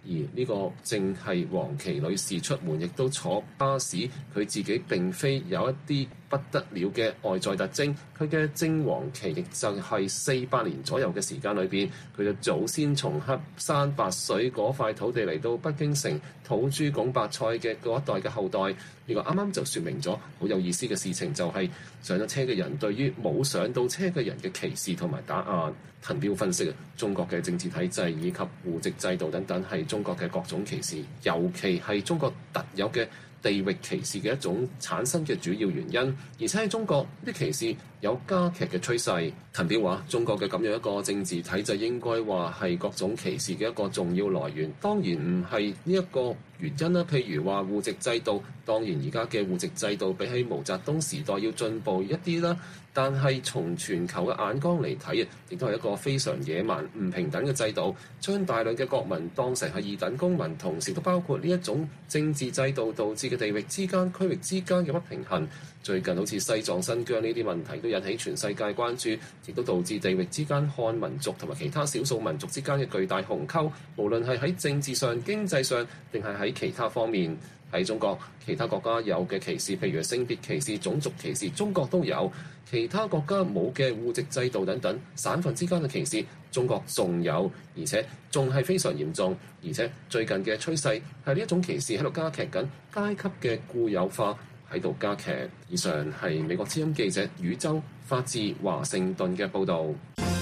而呢個正係黃琦女士出門亦都坐巴士，佢自己並非有一啲不得了嘅外在特徵，佢嘅正黃旗亦就係四百年左右嘅時間裏邊，佢嘅祖先從黑山白水嗰塊土地嚟到北京城土豬拱白菜嘅嗰一代嘅後代。呢個啱啱就説明咗好有意思嘅事情，就係上咗車嘅人對於冇上到車嘅人嘅歧視同埋打壓。滕彪分析中國嘅政治體制以及戶籍制度等等係中國嘅各種歧視，尤其係中國特有嘅地域歧視嘅一種產生嘅主要原因，而且喺中國呢啲歧視有加劇嘅趨勢。滕彪話：中國嘅咁樣一個政治體制應該話係各種歧視嘅一個重要來源，當然唔係呢一個原因啦。譬如話戶籍制度，當然而家嘅戶籍制度比起毛澤東時代要進步一啲啦，但係從全球嘅眼光嚟睇啊，亦都係一個非常野蠻、唔平等嘅制度，將大量嘅國民當成係二等公民，同時都包括呢一種政治制度導致嘅地域之間、區域之間嘅不平衡。最近好似西藏、新疆呢啲問題都引起全世界關注，亦都導致地域之間漢民族同埋其他少數民族之間嘅巨大鴻溝，無論係喺政治上、經濟上，定係喺其他方面。喺中國，其他國家有嘅歧視，譬如性別歧視、種族歧視，中國都有；其他國家冇嘅戶籍制度等等，省份之間嘅歧視，中國仲有，而且仲係非常嚴重。而且最近嘅趨勢係呢一種歧視喺度加劇緊，階級嘅固有化喺度加劇。以上係美國之音記者宇宙發自華盛頓嘅報導。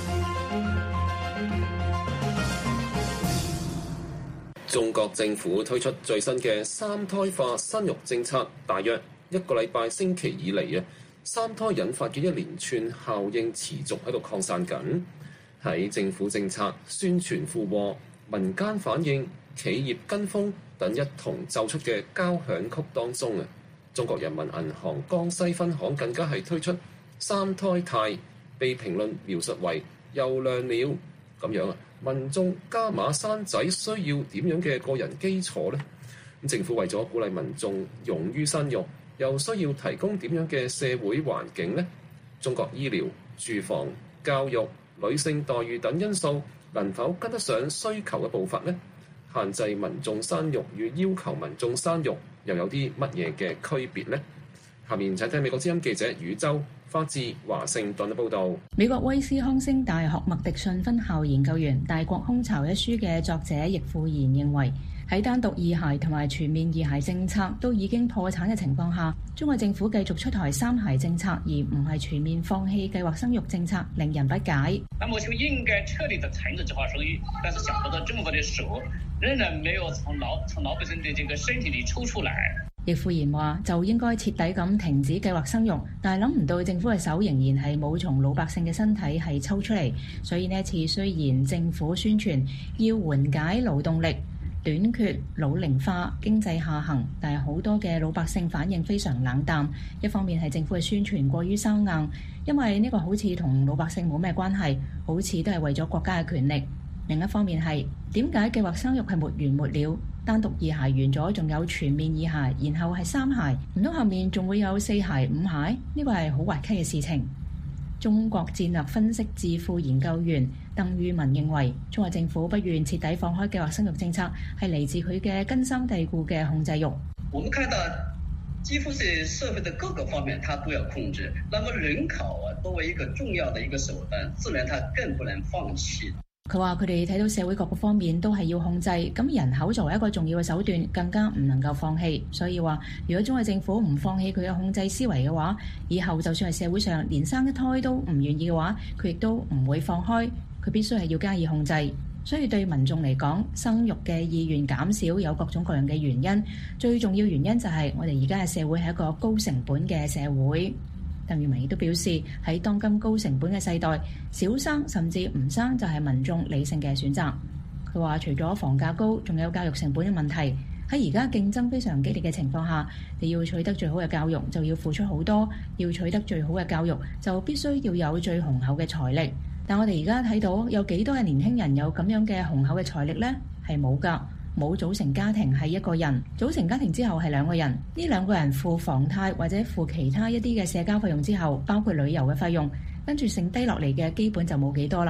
中國政府推出最新嘅三胎化生育政策，大約一個禮拜星期以嚟啊，三胎引發嘅一連串效應持續喺度擴散緊。喺政府政策宣傳附和、民間反應、企業跟風等一同奏出嘅交響曲當中啊，中國人民銀行江西分行更加係推出三胎貸，被評論描述為又亮了咁樣啊。民眾加碼生仔需要點樣嘅個人基礎呢？咁政府為咗鼓勵民眾勇於生育，又需要提供點樣嘅社會環境呢？中國醫療、住房、教育、女性待遇等因素能否跟得上需求嘅步伐呢？限制民眾生育與要求民眾生育又有啲乜嘢嘅區別呢？下面請聽美國之音記者宇宙發自華盛頓嘅報導。 美國威斯康星大學麥迪遜分校研究員《大國空巢》一書嘅作者易富賢認為，喺單獨二孩同埋全面二孩政策都已經破產嘅情況下，中國政府繼續出台三孩政策，而唔係全面放棄計劃生育政策，令人不解。 那麼就應該徹底的產生計劃生育，但是想不到中國的手仍然沒有從老從老百姓的這個身體裏抽出來。 易富賢話就應該徹底咁停止計劃生育，但係諗唔到政府嘅手仍然係冇從老百姓嘅身體係抽出嚟，所以呢一次雖然政府宣傳要緩解勞動力短缺、老齡化、經濟下行，但係好多嘅老百姓反應非常冷淡。一方面係政府嘅宣傳過於生硬，因為呢個好似同老百姓冇咩關係，好似都係為咗國家嘅權力。另一方面係點解計劃生育係沒完沒了？單獨二孩完咗，仲有全面二孩，然後係三孩，唔通後面仲會有四孩、五孩？呢個係好滑稽嘅事情。中國戰略分析智庫研究員鄧宇文認為，中國政府不願徹底放開計劃生育政策，係嚟自佢嘅根深蒂固嘅控制欲。 我們看到幾乎是社會的各個方面，它都要控制。那麼人口啊，作為一個重要的一個手段，自然它更不能放棄。 佢話：佢哋睇到社會各個方面都係要控制，咁人口作為一個重要嘅手段，更加唔能夠放棄。所以話，如果中國政府唔放棄佢嘅控制思維嘅話，以後就算係社會上連生一胎都唔願意嘅話，佢亦都唔會放開，佢必須係要加以控制。所以對民眾嚟講，生育嘅意願減少有各種各樣嘅原因，最重要原因就係我哋而家嘅社會係一個高成本嘅社會。鄧宇文亦都表示，喺當今高成本嘅世代，少生甚至唔生就係民眾理性嘅選擇。佢話除咗房價高，仲有教育成本嘅問題。喺而家競爭非常激烈嘅情況下，你要取得最好嘅教育就要付出好多，要取得最好嘅教育就必須要有最雄厚嘅財力。但我哋而家睇到有幾多嘅年輕人有咁樣嘅雄厚嘅財力呢？係冇㗎。冇組成家庭係一個人，組成家庭之後係兩個人，呢兩個人付房貸或者付其他一啲嘅社交費用之後，包括旅遊嘅費用，跟住剩低落嚟嘅基本就冇幾多啦。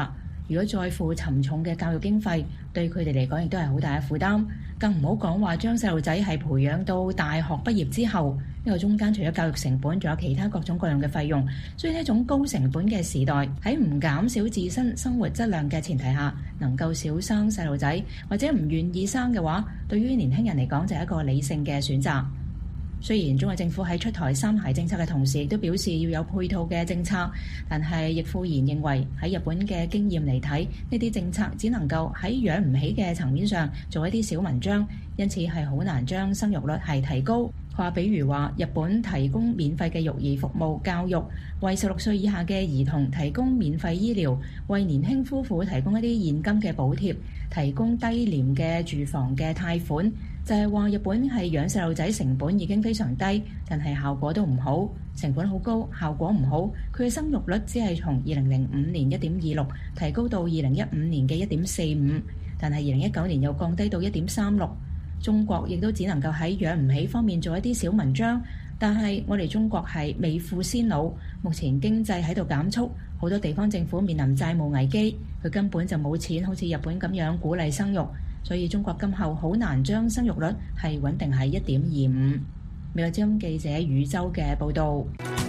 如果再付沉重嘅教育經費，對佢哋嚟講亦都係好大嘅負擔。更唔好講話將細路仔係培養到大學畢業之後，呢個中間除咗教育成本，仲有其他各種各樣嘅費用。所以呢一種高成本嘅時代，喺唔減少自身生活質量嘅前提下，能夠少生細路仔或者唔願意生嘅話，對於年輕人嚟講就係一個理性嘅選擇。雖然中國政府喺出台三孩政策嘅同時，亦都表示要有配套嘅政策，但係易富賢認為喺日本嘅經驗嚟睇，呢啲政策只能夠喺養唔起嘅層面上做一啲小文章，因此係好難將生育率係提高。佢話，比如話日本提供免費嘅育兒服務、教育，為十六歲以下嘅兒童提供免費醫療，為年輕夫婦提供一啲現金嘅補貼，提供低廉嘅住房嘅貸款。就係話日本係養細路仔成本已經非常低，但係效果都唔好，成本好高，效果唔好。佢嘅生育率只係從二零零五年一點二六提高到二零一五年嘅一點四五，但係二零一九年又降低到一點三六。中國亦都只能夠喺養唔起方面做一啲小文章，但係我哋中國係未富先老，目前經濟喺度減速，好多地方政府面臨債務危機，佢根本就冇錢好似日本咁樣鼓勵生育。所以中國今後好難將生育率係穩定喺一點二五。美國之音記者宇宙嘅報導。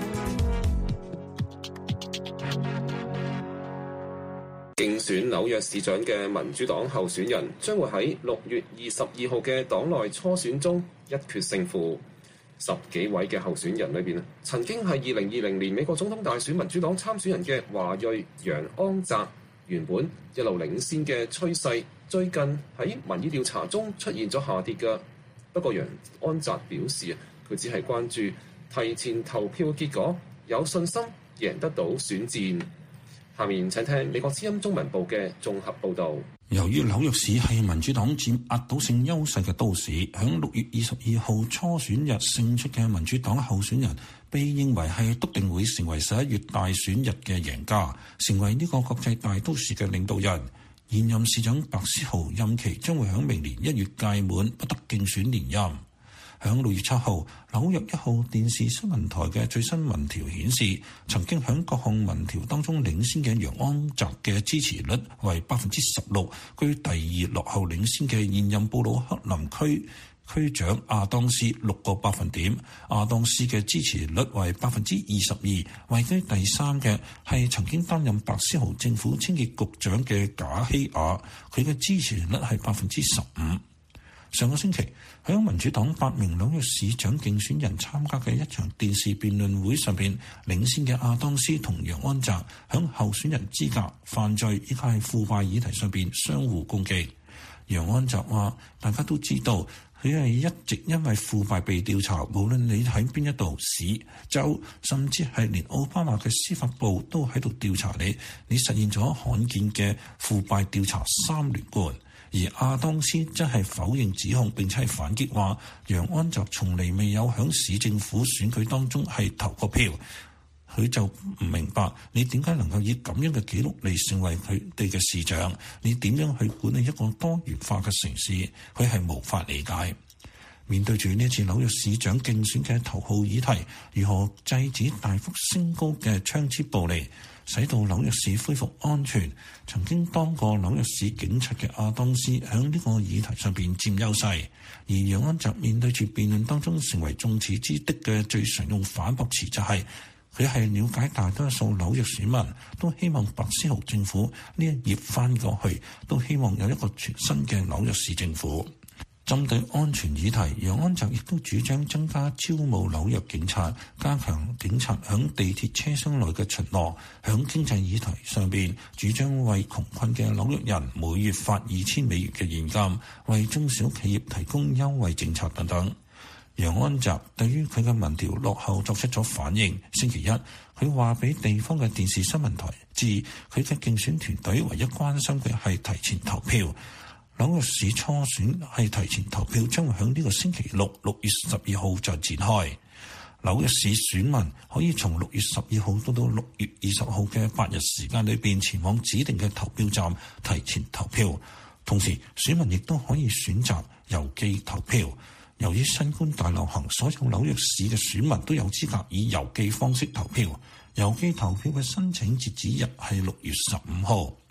競選紐約市長嘅民主黨候選人將會喺六月二十二號嘅黨內初選中一決勝負。十幾位嘅候選人裏邊，曾經係二零二零年美國總統大選民主黨參選人嘅華裔楊安澤，原本一路領先嘅趨勢，最近喺民意調查中出現咗下跌嘅。不過楊安澤表示，佢只係關注提前投票結果，有信心贏得到選戰。下面請聽美國之音中文部嘅綜合報導。 由於紐約市係民主黨佔壓倒性優勢嘅都市，響六月二十二號初選日勝出嘅民主黨候選人，被認為係篤定會成為十一月大選日嘅贏家，成為呢個國際大都市嘅領導人。現任市長白思豪任期將會響明年一月屆滿，不得競選連任。響六月七號，紐約一號電視新聞台嘅最新民調顯示，曾經響各項民調當中領先嘅楊安澤嘅支持率為百分之十六，居第二落後領先嘅現任布魯克林區區長亞當斯六個百分點。亞當斯嘅支持率為百分之二十二，位居第三嘅係曾經擔任白思豪政府清潔局長嘅賈希亞，佢嘅支持率係百分之十五。上個星期喺民主黨八名紐約市長競選人參加嘅一場電視辯論會上邊，領先嘅亞當斯同楊安澤喺候選人資格、犯罪以及係腐敗議題上邊相互攻擊。楊安澤話：大家都知道佢係一直因為腐敗被調查，無論你喺邊一度市、州，甚至係連奧巴馬嘅司法部都喺度調查你，你實現咗罕見嘅腐敗調查三連冠。而亞當斯真係否認指控，並且係反擊話，楊安澤從嚟未有響市政府選舉當中係投過票。佢就唔明白你點解能夠以咁樣嘅記錄嚟成為佢哋嘅市長，你點樣去管理一個多元化嘅城市，佢係無法理解。面對住呢次紐約市長競選嘅頭號議題，如何制止大幅升高嘅槍支暴力，使到紐約市恢復安全，曾經當過紐約市警察嘅亞當斯喺呢個議題上邊佔優勢，而楊安澤面對住辯論當中成為眾矢之的嘅最常用反駁詞就係佢係了解大多數紐約選民都希望白思豪政府呢一頁翻過去，都希望有一個全新嘅紐約市政府。針對安全議題，楊安澤亦都主張增加招募紐約警察，加強警察響地鐵車廂內嘅巡邏。響經濟議題上邊，主張為窮困嘅紐約人每月發二千美元嘅現金，為中小企業提供優惠政策等等。楊安澤對於佢嘅民調落後作出咗反應。星期一，佢話俾地方嘅電視新聞台知，佢嘅競選團隊唯一關心嘅係提前投票。紐約市初選係提前投票，將會喺呢個星期六六月十二號就展開。紐約市選民可以從六月十二號到到六月二十號嘅八日時間裏邊前往指定嘅投票站提前投票，同時選民亦都可以選擇郵寄投票。由於新冠大流行，所有紐約市嘅選民都有資格以郵寄方式投票。郵寄投票嘅申請截止日係六月十五號。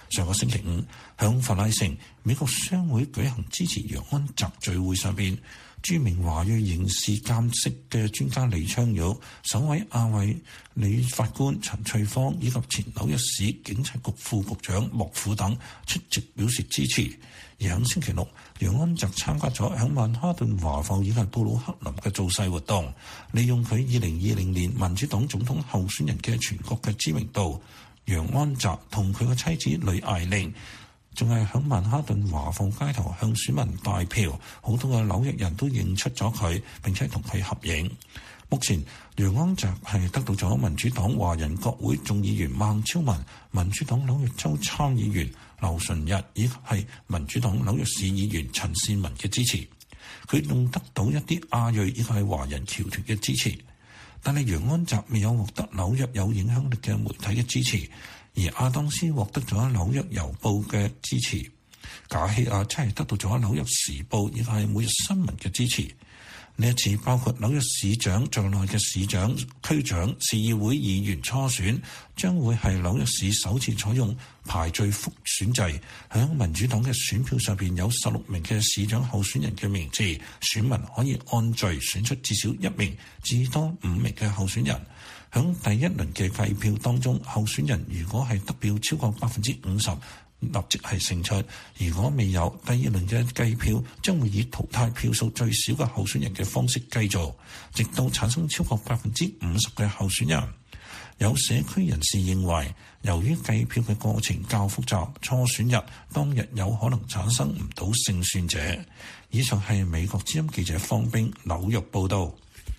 上個星期五，響弗拉城美國商會舉行支持楊安澤聚會上邊，著名華裔刑事監釋嘅專家李昌鈺、首位亞裔女法官陳翠芳以及前紐約市警察局副局長莫虎等出席表示支持。而喺星期六，楊安澤參加咗響曼哈頓華埠以及布魯克林嘅造勢活動，利用佢二零二零年民主黨總統候選人嘅全國嘅知名度。楊安澤同佢嘅妻子呂艾玲仲係響曼哈頓華埠街頭向選民拜票，好多嘅紐約人都認出咗佢，並且同佢合影。目前楊安澤係得到咗民主黨華人國會眾議員孟超文、民主黨紐約州參議員劉純日以及係民主黨紐約市議員陳善文嘅支持。佢仲得到一啲亞裔以及係華人僑團嘅支持，但係楊安澤未有獲得紐約有影響力嘅媒體嘅支持，而亞當斯獲得咗紐約郵報嘅支持，賈希亞則係得到咗紐約時報以及係每日新聞嘅支持。呢一次包括紐約市長在內嘅市長、區長、市議會議員初選，將會係紐約市首次採用排序複選制。響民主黨嘅選票上邊有十六名嘅市長候選人嘅名字，選民可以按序選出至少一名至多五名嘅候選人。響第一輪嘅計票當中，候選人如果係得票超過百分之五十，立即係勝出。如果未有，第二輪嘅計票將會以淘汰票數最少嘅候選人嘅方式繼續，直到產生超過百分之五十嘅候選人。有社區人士認為，由於計票嘅過程較複雜，初選日當日有可能產生唔到勝算者。以上係美國之音記者方冰紐約報道。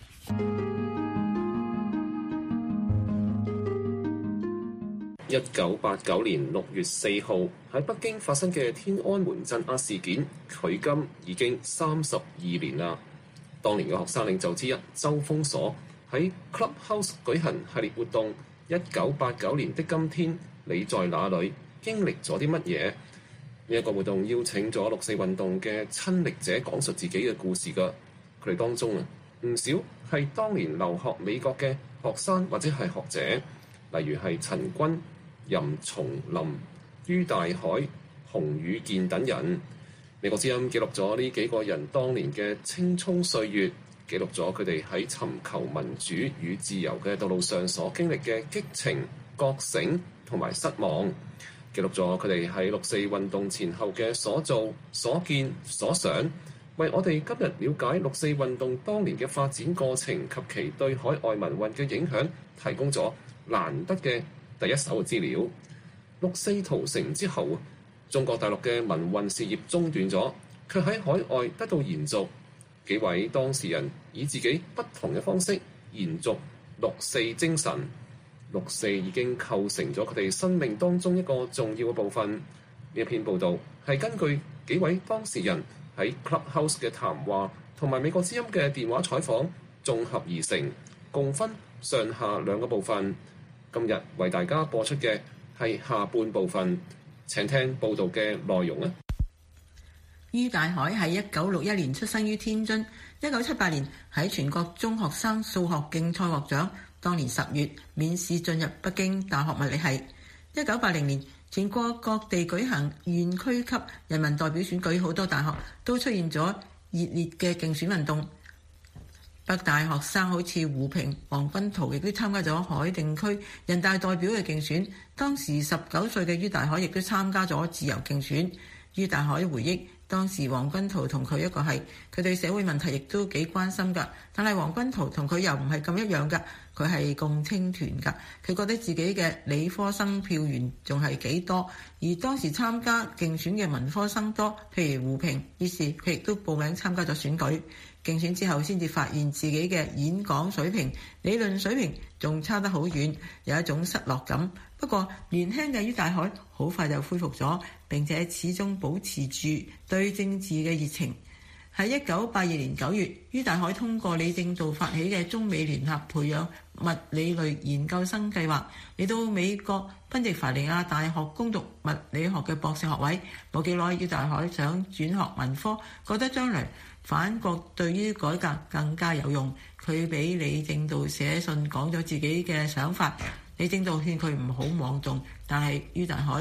一九八九年六月四號喺北京發生嘅天安門鎮壓事件，距今已經三十二年啦。當年嘅學生領袖之一周鋒鎖喺 Clubhouse 舉行系列活動。一九八九年的今天，你在哪裏？經歷咗啲乜嘢？呢一個活動邀請咗六四運動嘅親歷者講述自己嘅故事㗎。佢哋當中啊，唔少係當年留學美國嘅學生或者係學者，例如係陳君、任松林、于大海、洪宇健等人。美國之音記錄咗呢幾個人當年嘅青蔥歲月，記錄咗佢哋喺尋求民主與自由嘅道路上所經歷嘅激情、覺醒同埋失望，記錄咗佢哋喺六四運動前後嘅所做、所見、所想，為我哋今日了解六四運動當年嘅發展過程及其對海外民運嘅影響提供咗難得嘅第一手嘅資料。六四屠城之後，中國大陸嘅民運事業中斷咗，卻喺海外得到延續。幾位當事人以自己不同嘅方式延續六四精神。六四已經構成咗佢哋生命當中一個重要嘅部分。呢一篇報導係根據幾位當事人喺 Clubhouse 嘅談話同埋美國之音嘅電話採訪綜合而成，共分上下兩個部分。今日為大家播出嘅係下半部分，請聽報導嘅內容啊！ 于大海係一九六一年出生於天津，一九七八年喺全國中學生數學競賽獲獎，當年十月免試進入北京大學物理系。一九八零年全國各地舉行縣區級人民代表選舉，好多大學都出現咗熱烈嘅競選運動。北大學生好似胡平、黃君濤亦都參加咗海淀區人大代表嘅競選。當時十九歲嘅于大海亦都參加咗自由競選。于大海回憶，當時黃君濤同佢一個係，佢對社會問題亦都幾關心㗎。但係黃君濤同佢又唔係咁一樣㗎，佢係共青團㗎。佢覺得自己嘅理科生票源仲係幾多，而當時參加競選嘅文科生多，譬如胡平，於是佢亦都報名參加咗選舉。競選之後先至發現自己嘅演講水平、理論水平仲差得好遠，有一種失落感。不過年輕嘅于大海好快就恢復咗，並且始終保持住對政治嘅熱情。喺一九八二年九月，于大海通過李政道發起嘅中美聯合培養物理類研究生計劃，嚟到美國賓夕法尼亞大學攻讀物理學嘅博士學位。冇幾耐，于大海想轉學文科，覺得將來反國對於改革更加有用。佢俾李政道寫信講咗自己嘅想法，李政道勸佢唔好妄動，但係于大海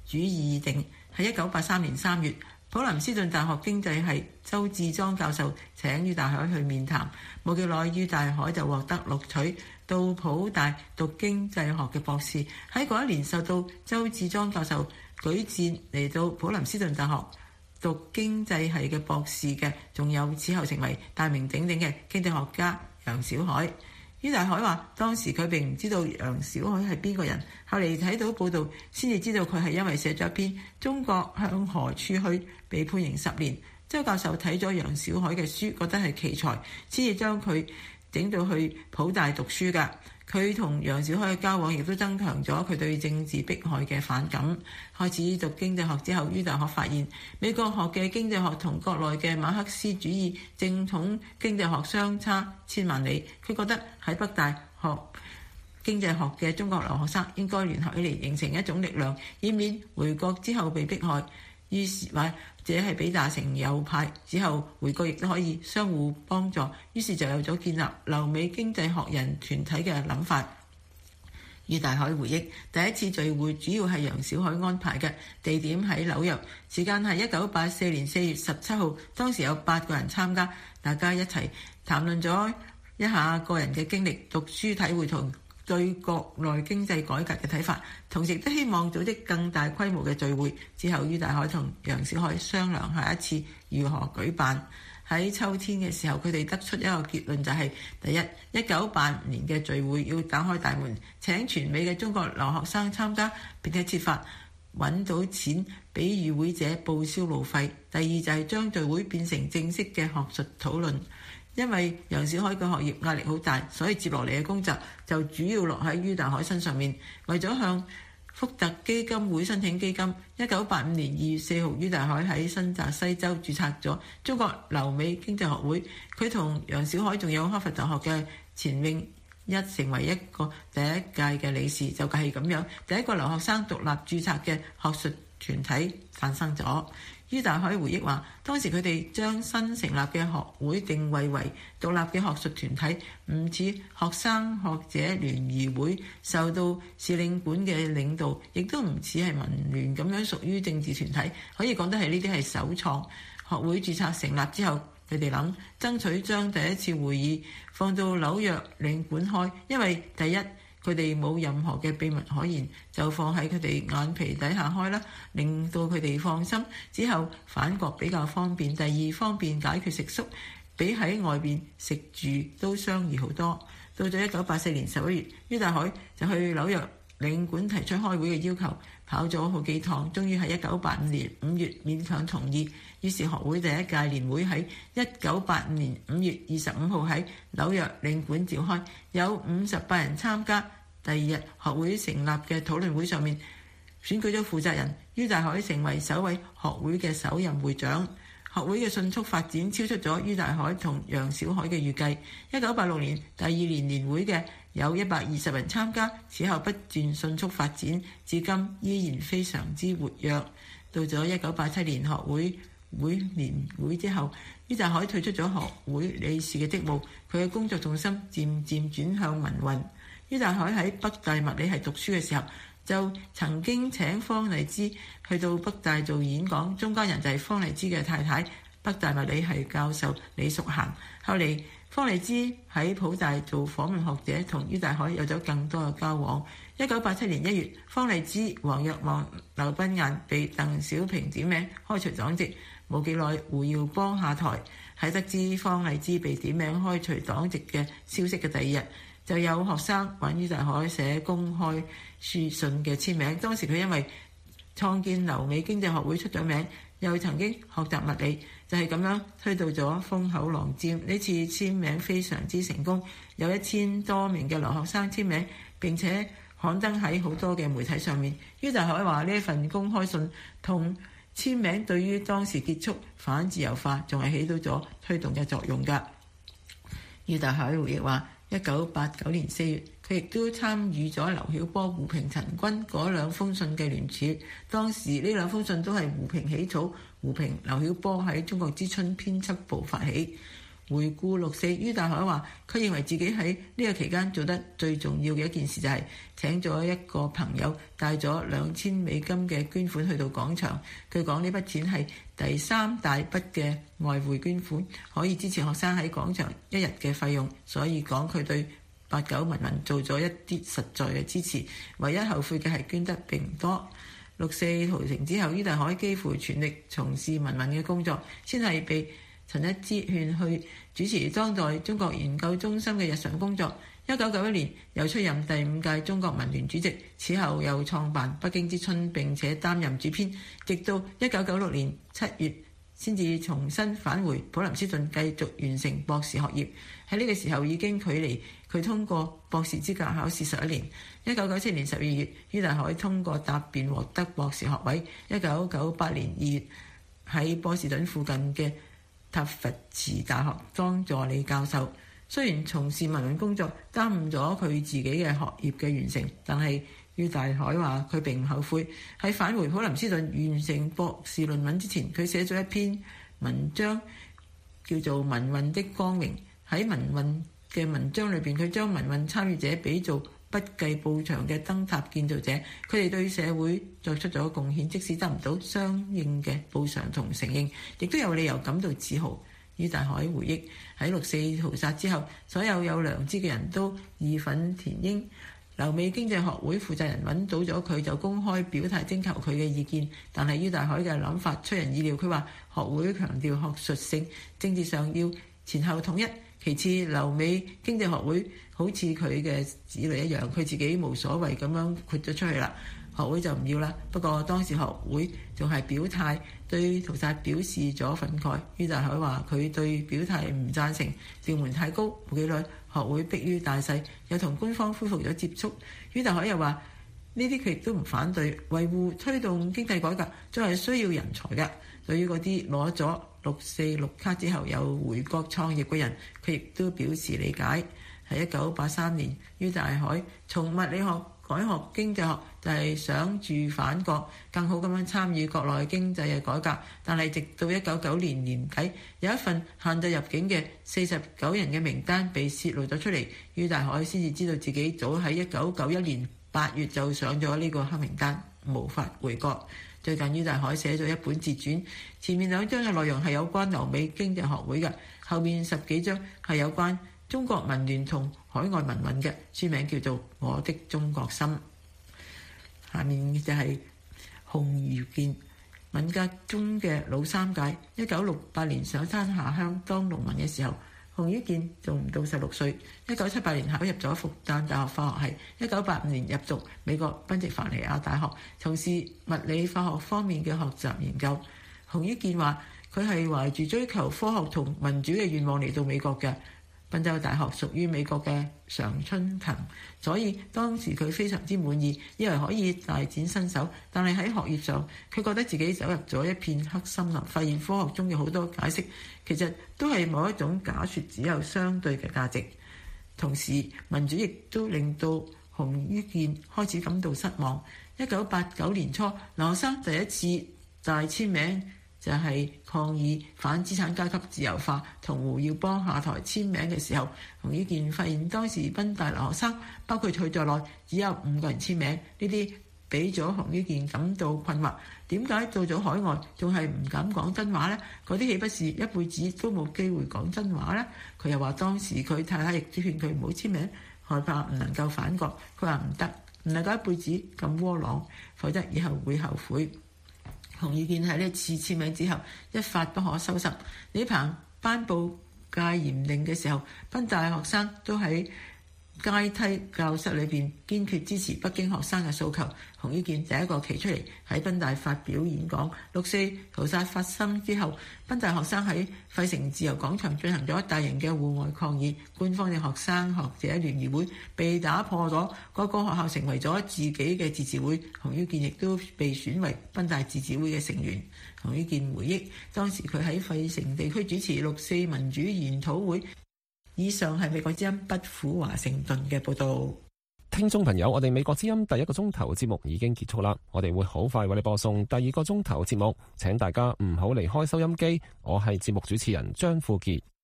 主議定。喺一九八三年三月，普林斯頓大學經濟系周志莊教授請于大海去面談，冇幾耐于大海就獲得錄取到普大讀經濟學嘅博士。喺嗰一年受到周志莊教授舉薦嚟到普林斯頓大學讀經濟系嘅博士嘅，仲有此後成為大名鼎鼎嘅經濟學家楊小海。于大海話當時佢並唔知道楊小海係邊個人，後嚟睇到報道先至知道佢係因為寫咗一篇《中國向何處去》被判刑十年。周教授睇咗楊小海嘅書，覺得係奇才，先至將佢整到去普大讀書㗎。佢同楊小海嘅交往亦都增強咗佢對政治迫害嘅反感。開始讀經濟學之後，于大海發現美國學嘅經濟學同國內嘅馬克思主義正統經濟學相差千萬里。佢覺得喺北大學經濟學嘅中國留學生應該聯合起嚟，形成一種力量，以免回國之後被迫害。於是或者係比打成右派，之後回國亦都可以相互幫助。於是就有咗建立留美經濟學人團體嘅諗法。于大海回憶，第一次聚會主要係楊小海安排嘅，地點喺紐約，時間係一九八四年四月十七號。當時有八個人參加，大家一齊談論咗一下個人嘅經歷、讀書體會同對國內經濟改革嘅睇法，同時都希望組織更大規模嘅聚會。之後，于大海同楊小海商量下一次如何舉辦。喺秋天嘅時候，佢哋得出一個結論，就係第一，一九八五年嘅聚會要打開大門，請全美嘅中國留學生參加，並且設法揾到錢俾與會者報銷路費。第二就係將聚會變成正式嘅學術討論。因為楊小海嘅學業壓力好大，所以接落嚟嘅工作就主要落喺于大海身上面。為咗向福特基金會申請基金，一九八五年二月四號，于大海喺新澤西州註冊咗中國留美經濟學會。佢同楊小海仲有哈佛大學嘅錢永一成為一個第一屆嘅理事，就係咁樣，第一個留學生獨立註冊嘅學術團體誕生咗。于大海回憶話，當時佢哋將新成立嘅學會定位為獨立嘅學術團體，唔似學生學者聯誼會受到使領館嘅領導，亦都唔似係民聯咁樣屬於政治團體。可以講得係呢啲係首創。學會註冊成立之後，佢哋諗爭取將第一次會議放到紐約領館開，因為第一，佢哋冇任何嘅秘密可言，就放喺佢哋眼皮底下開啦，令到佢哋放心。之後返國比較方便，第二方便解決食宿，比喺外邊食住都相宜好多。到咗一九八四年十一月，于大海就去紐約領館提出開會嘅要求，跑咗好幾趟，終於喺一九八五年五月勉強同意。於是學會第一屆年會喺一九八五年五月二十五號喺紐約領館召開，有五十八人參加。第二日學會成立嘅討論會上面選舉咗負責人，于大海成為首位學會嘅首任會長。學會嘅迅速發展超出咗于大海同楊小海嘅預計。一九八六年第二年年會嘅有一百二十人參加，此後不斷迅速發展，至今依然非常之活躍。到咗一九八七年學會會年會之後，于大海退出咗學會理事嘅職務，佢嘅工作重心漸漸轉向民運。于大海喺北大物理系讀書嘅時候，就曾經請方勵之去到北大做演講，中間人就係方勵之嘅太太，北大物理系教授李淑嫻。後嚟方勵之喺普大做訪問學者，同于大海有咗更多嘅交往。一九八七年一月，方勵之、黃若望、劉賓雁被鄧小平點名開除黨籍，冇幾耐胡耀邦下台。喺得知方勵之被點名開除黨籍嘅消息嘅第二日，就有學生揾于大海寫公開書信嘅簽名。當時佢因為創建留美經濟學會出咗名，又曾經學習物理，就係咁樣推到咗風口浪尖。呢次簽名非常之成功，有一千多名嘅留學生簽名，並且刊登喺好多嘅媒體上面。于大海話呢一份公開信同簽名對於當時結束反自由化仲係起到咗推動嘅作用㗎。于大海回憶話，一九八九年四月，佢亦都參與咗劉曉波、胡平、陳君嗰兩封信嘅聯署。當時呢兩封信都係胡平起草，胡平、劉曉波喺中國之春編輯部發起。 回顧六四，于大海話佢認為自己喺呢個期間做得最重要嘅一件事就係請咗一個朋友帶咗兩千美金嘅捐款去到廣場。佢講呢筆錢係第三大筆嘅外匯捐款，可以支持學生喺廣場一日嘅費用，所以講佢對八九民運做咗一啲實在嘅支持。唯一後悔嘅係捐得並唔多。六四屠城之後，于大海幾乎全力從事民運嘅工作，先係被陳一之勸去主持當代中國研究中心嘅日常工作。一九九一年又出任第五屆中國民聯主席，此後又創辦北京之春並且擔任主編，直到一九九六年七月先至重新返回普林斯頓繼續完成博士學業。喺呢個時候已經距離佢通過博士資格考試十一年。一九九七年十二月，于大海通過答辯獲得博士學位。一九九八年二月喺波士頓附近嘅塔佛茨大學當助理教授。雖然從事民運工作耽誤咗佢自己嘅學業嘅完成，但係于大海話佢並唔後悔。喺返回普林斯頓完成博士論文之前，佢寫咗一篇文章叫做《民運的光榮》。喺民運嘅文章裏邊，佢將民運參與者比做不計報償嘅燈塔建造者，佢哋對社會作出咗貢獻，即使得唔到相應嘅報償同承認，亦都有理由感到自豪。于大海回憶喺六四屠殺之後，所有有良知嘅人都義憤填膺。留美經濟學會負責人揾到咗佢，就公開表態徵求佢嘅意見。但係于大海嘅諗法出人意料，佢話學會強調學術性，政治上要前後統一。其次，留美經濟學會好似佢嘅子女一樣，佢自己無所謂咁樣豁咗出去啦，學會就唔要啦。不過當時學會仲係表態對屠殺表示咗憤慨。于大海話佢對表態唔贊成，調門太高。冇幾耐，學會迫於大勢，又同官方恢復咗接觸。于大海又話呢啲佢亦都唔反對，維護推動經濟改革仲係需要人才嘅。對於嗰啲攞咗六四綠卡之後又回國創業嘅人，佢亦都表示理解。喺一九八三年，于大海從物理學改學經濟學，就係想住返國，更好咁樣參與國內經濟嘅改革。但係直到一九九年年底，有一份限制入境嘅四十九人嘅名單被泄露咗出嚟，于大海先至知道自己早喺一九九一年八月就上咗呢個黑名單，無法回國。最近于大海寫咗一本自傳，前面兩章嘅內容係有關留美經濟學會嘅，後面十幾章係有關中國民聯同海外民運嘅，書名叫做《我的中國心》。下面就係洪瑜健，文革中嘅老三屆。一九六八年上山下鄉當農民嘅時候，洪瑜健仲唔到十六歲。一九七八年考入咗復旦大學化學系，一九八五年入讀美國賓夕凡尼亞大學，從事物理化學方面嘅學習研究。洪瑜健話佢係懷住追求科學同民主嘅願望嚟到美國嘅。賓州大學屬於美國嘅常春藤，所以當時佢非常之滿意，以為可以大展身手。但係喺學業上，佢覺得自己走入咗一片黑森林，發現科學中嘅好多解釋其實都係某一種假説，只有相對嘅價值。同時，民主亦都令到洪瑜健開始感到失望。一九八九年初，留學生第一次大簽名，就係抗議反資產階級自由化同胡耀邦下台簽名嘅時候，洪瑜健發現當時賓大留學生包括佢在內只有五個人簽名，呢啲俾咗洪瑜健感到困惑。點解到咗海外仲係唔敢講真話呢？嗰啲豈不是一輩子都冇機會講真話呢？佢又話當時佢太太亦都勸佢唔好簽名，害怕唔能夠反國。佢話唔得，唔能夠一輩子咁窩囊，否則以後會後悔。洪瑜健喺呢次簽名之後一發不可收拾。李鵬頒布戒嚴令嘅時候，賓大學生都喺階梯教室裏邊堅決支持北京學生嘅訴求。洪瑜健第一個企出嚟喺賓大發表演講。六四屠殺發生之後，賓大學生喺費城自由廣場進行咗大型嘅戶外抗議。官方嘅學生學者聯誼會被打破咗，各個學校成為咗自己嘅自治會。洪瑜健亦都被選為賓大自治會嘅成員。洪瑜健回憶當時佢喺費城地區主持六四民主研討會。以上係美國之音北府華盛頓嘅報導。 聽眾朋友，我哋美國之音第一個鐘頭節目已經結束啦，我哋會好快為你播送第二個鐘頭節目，請大家唔好離開收音機。我係節目主持人張富傑。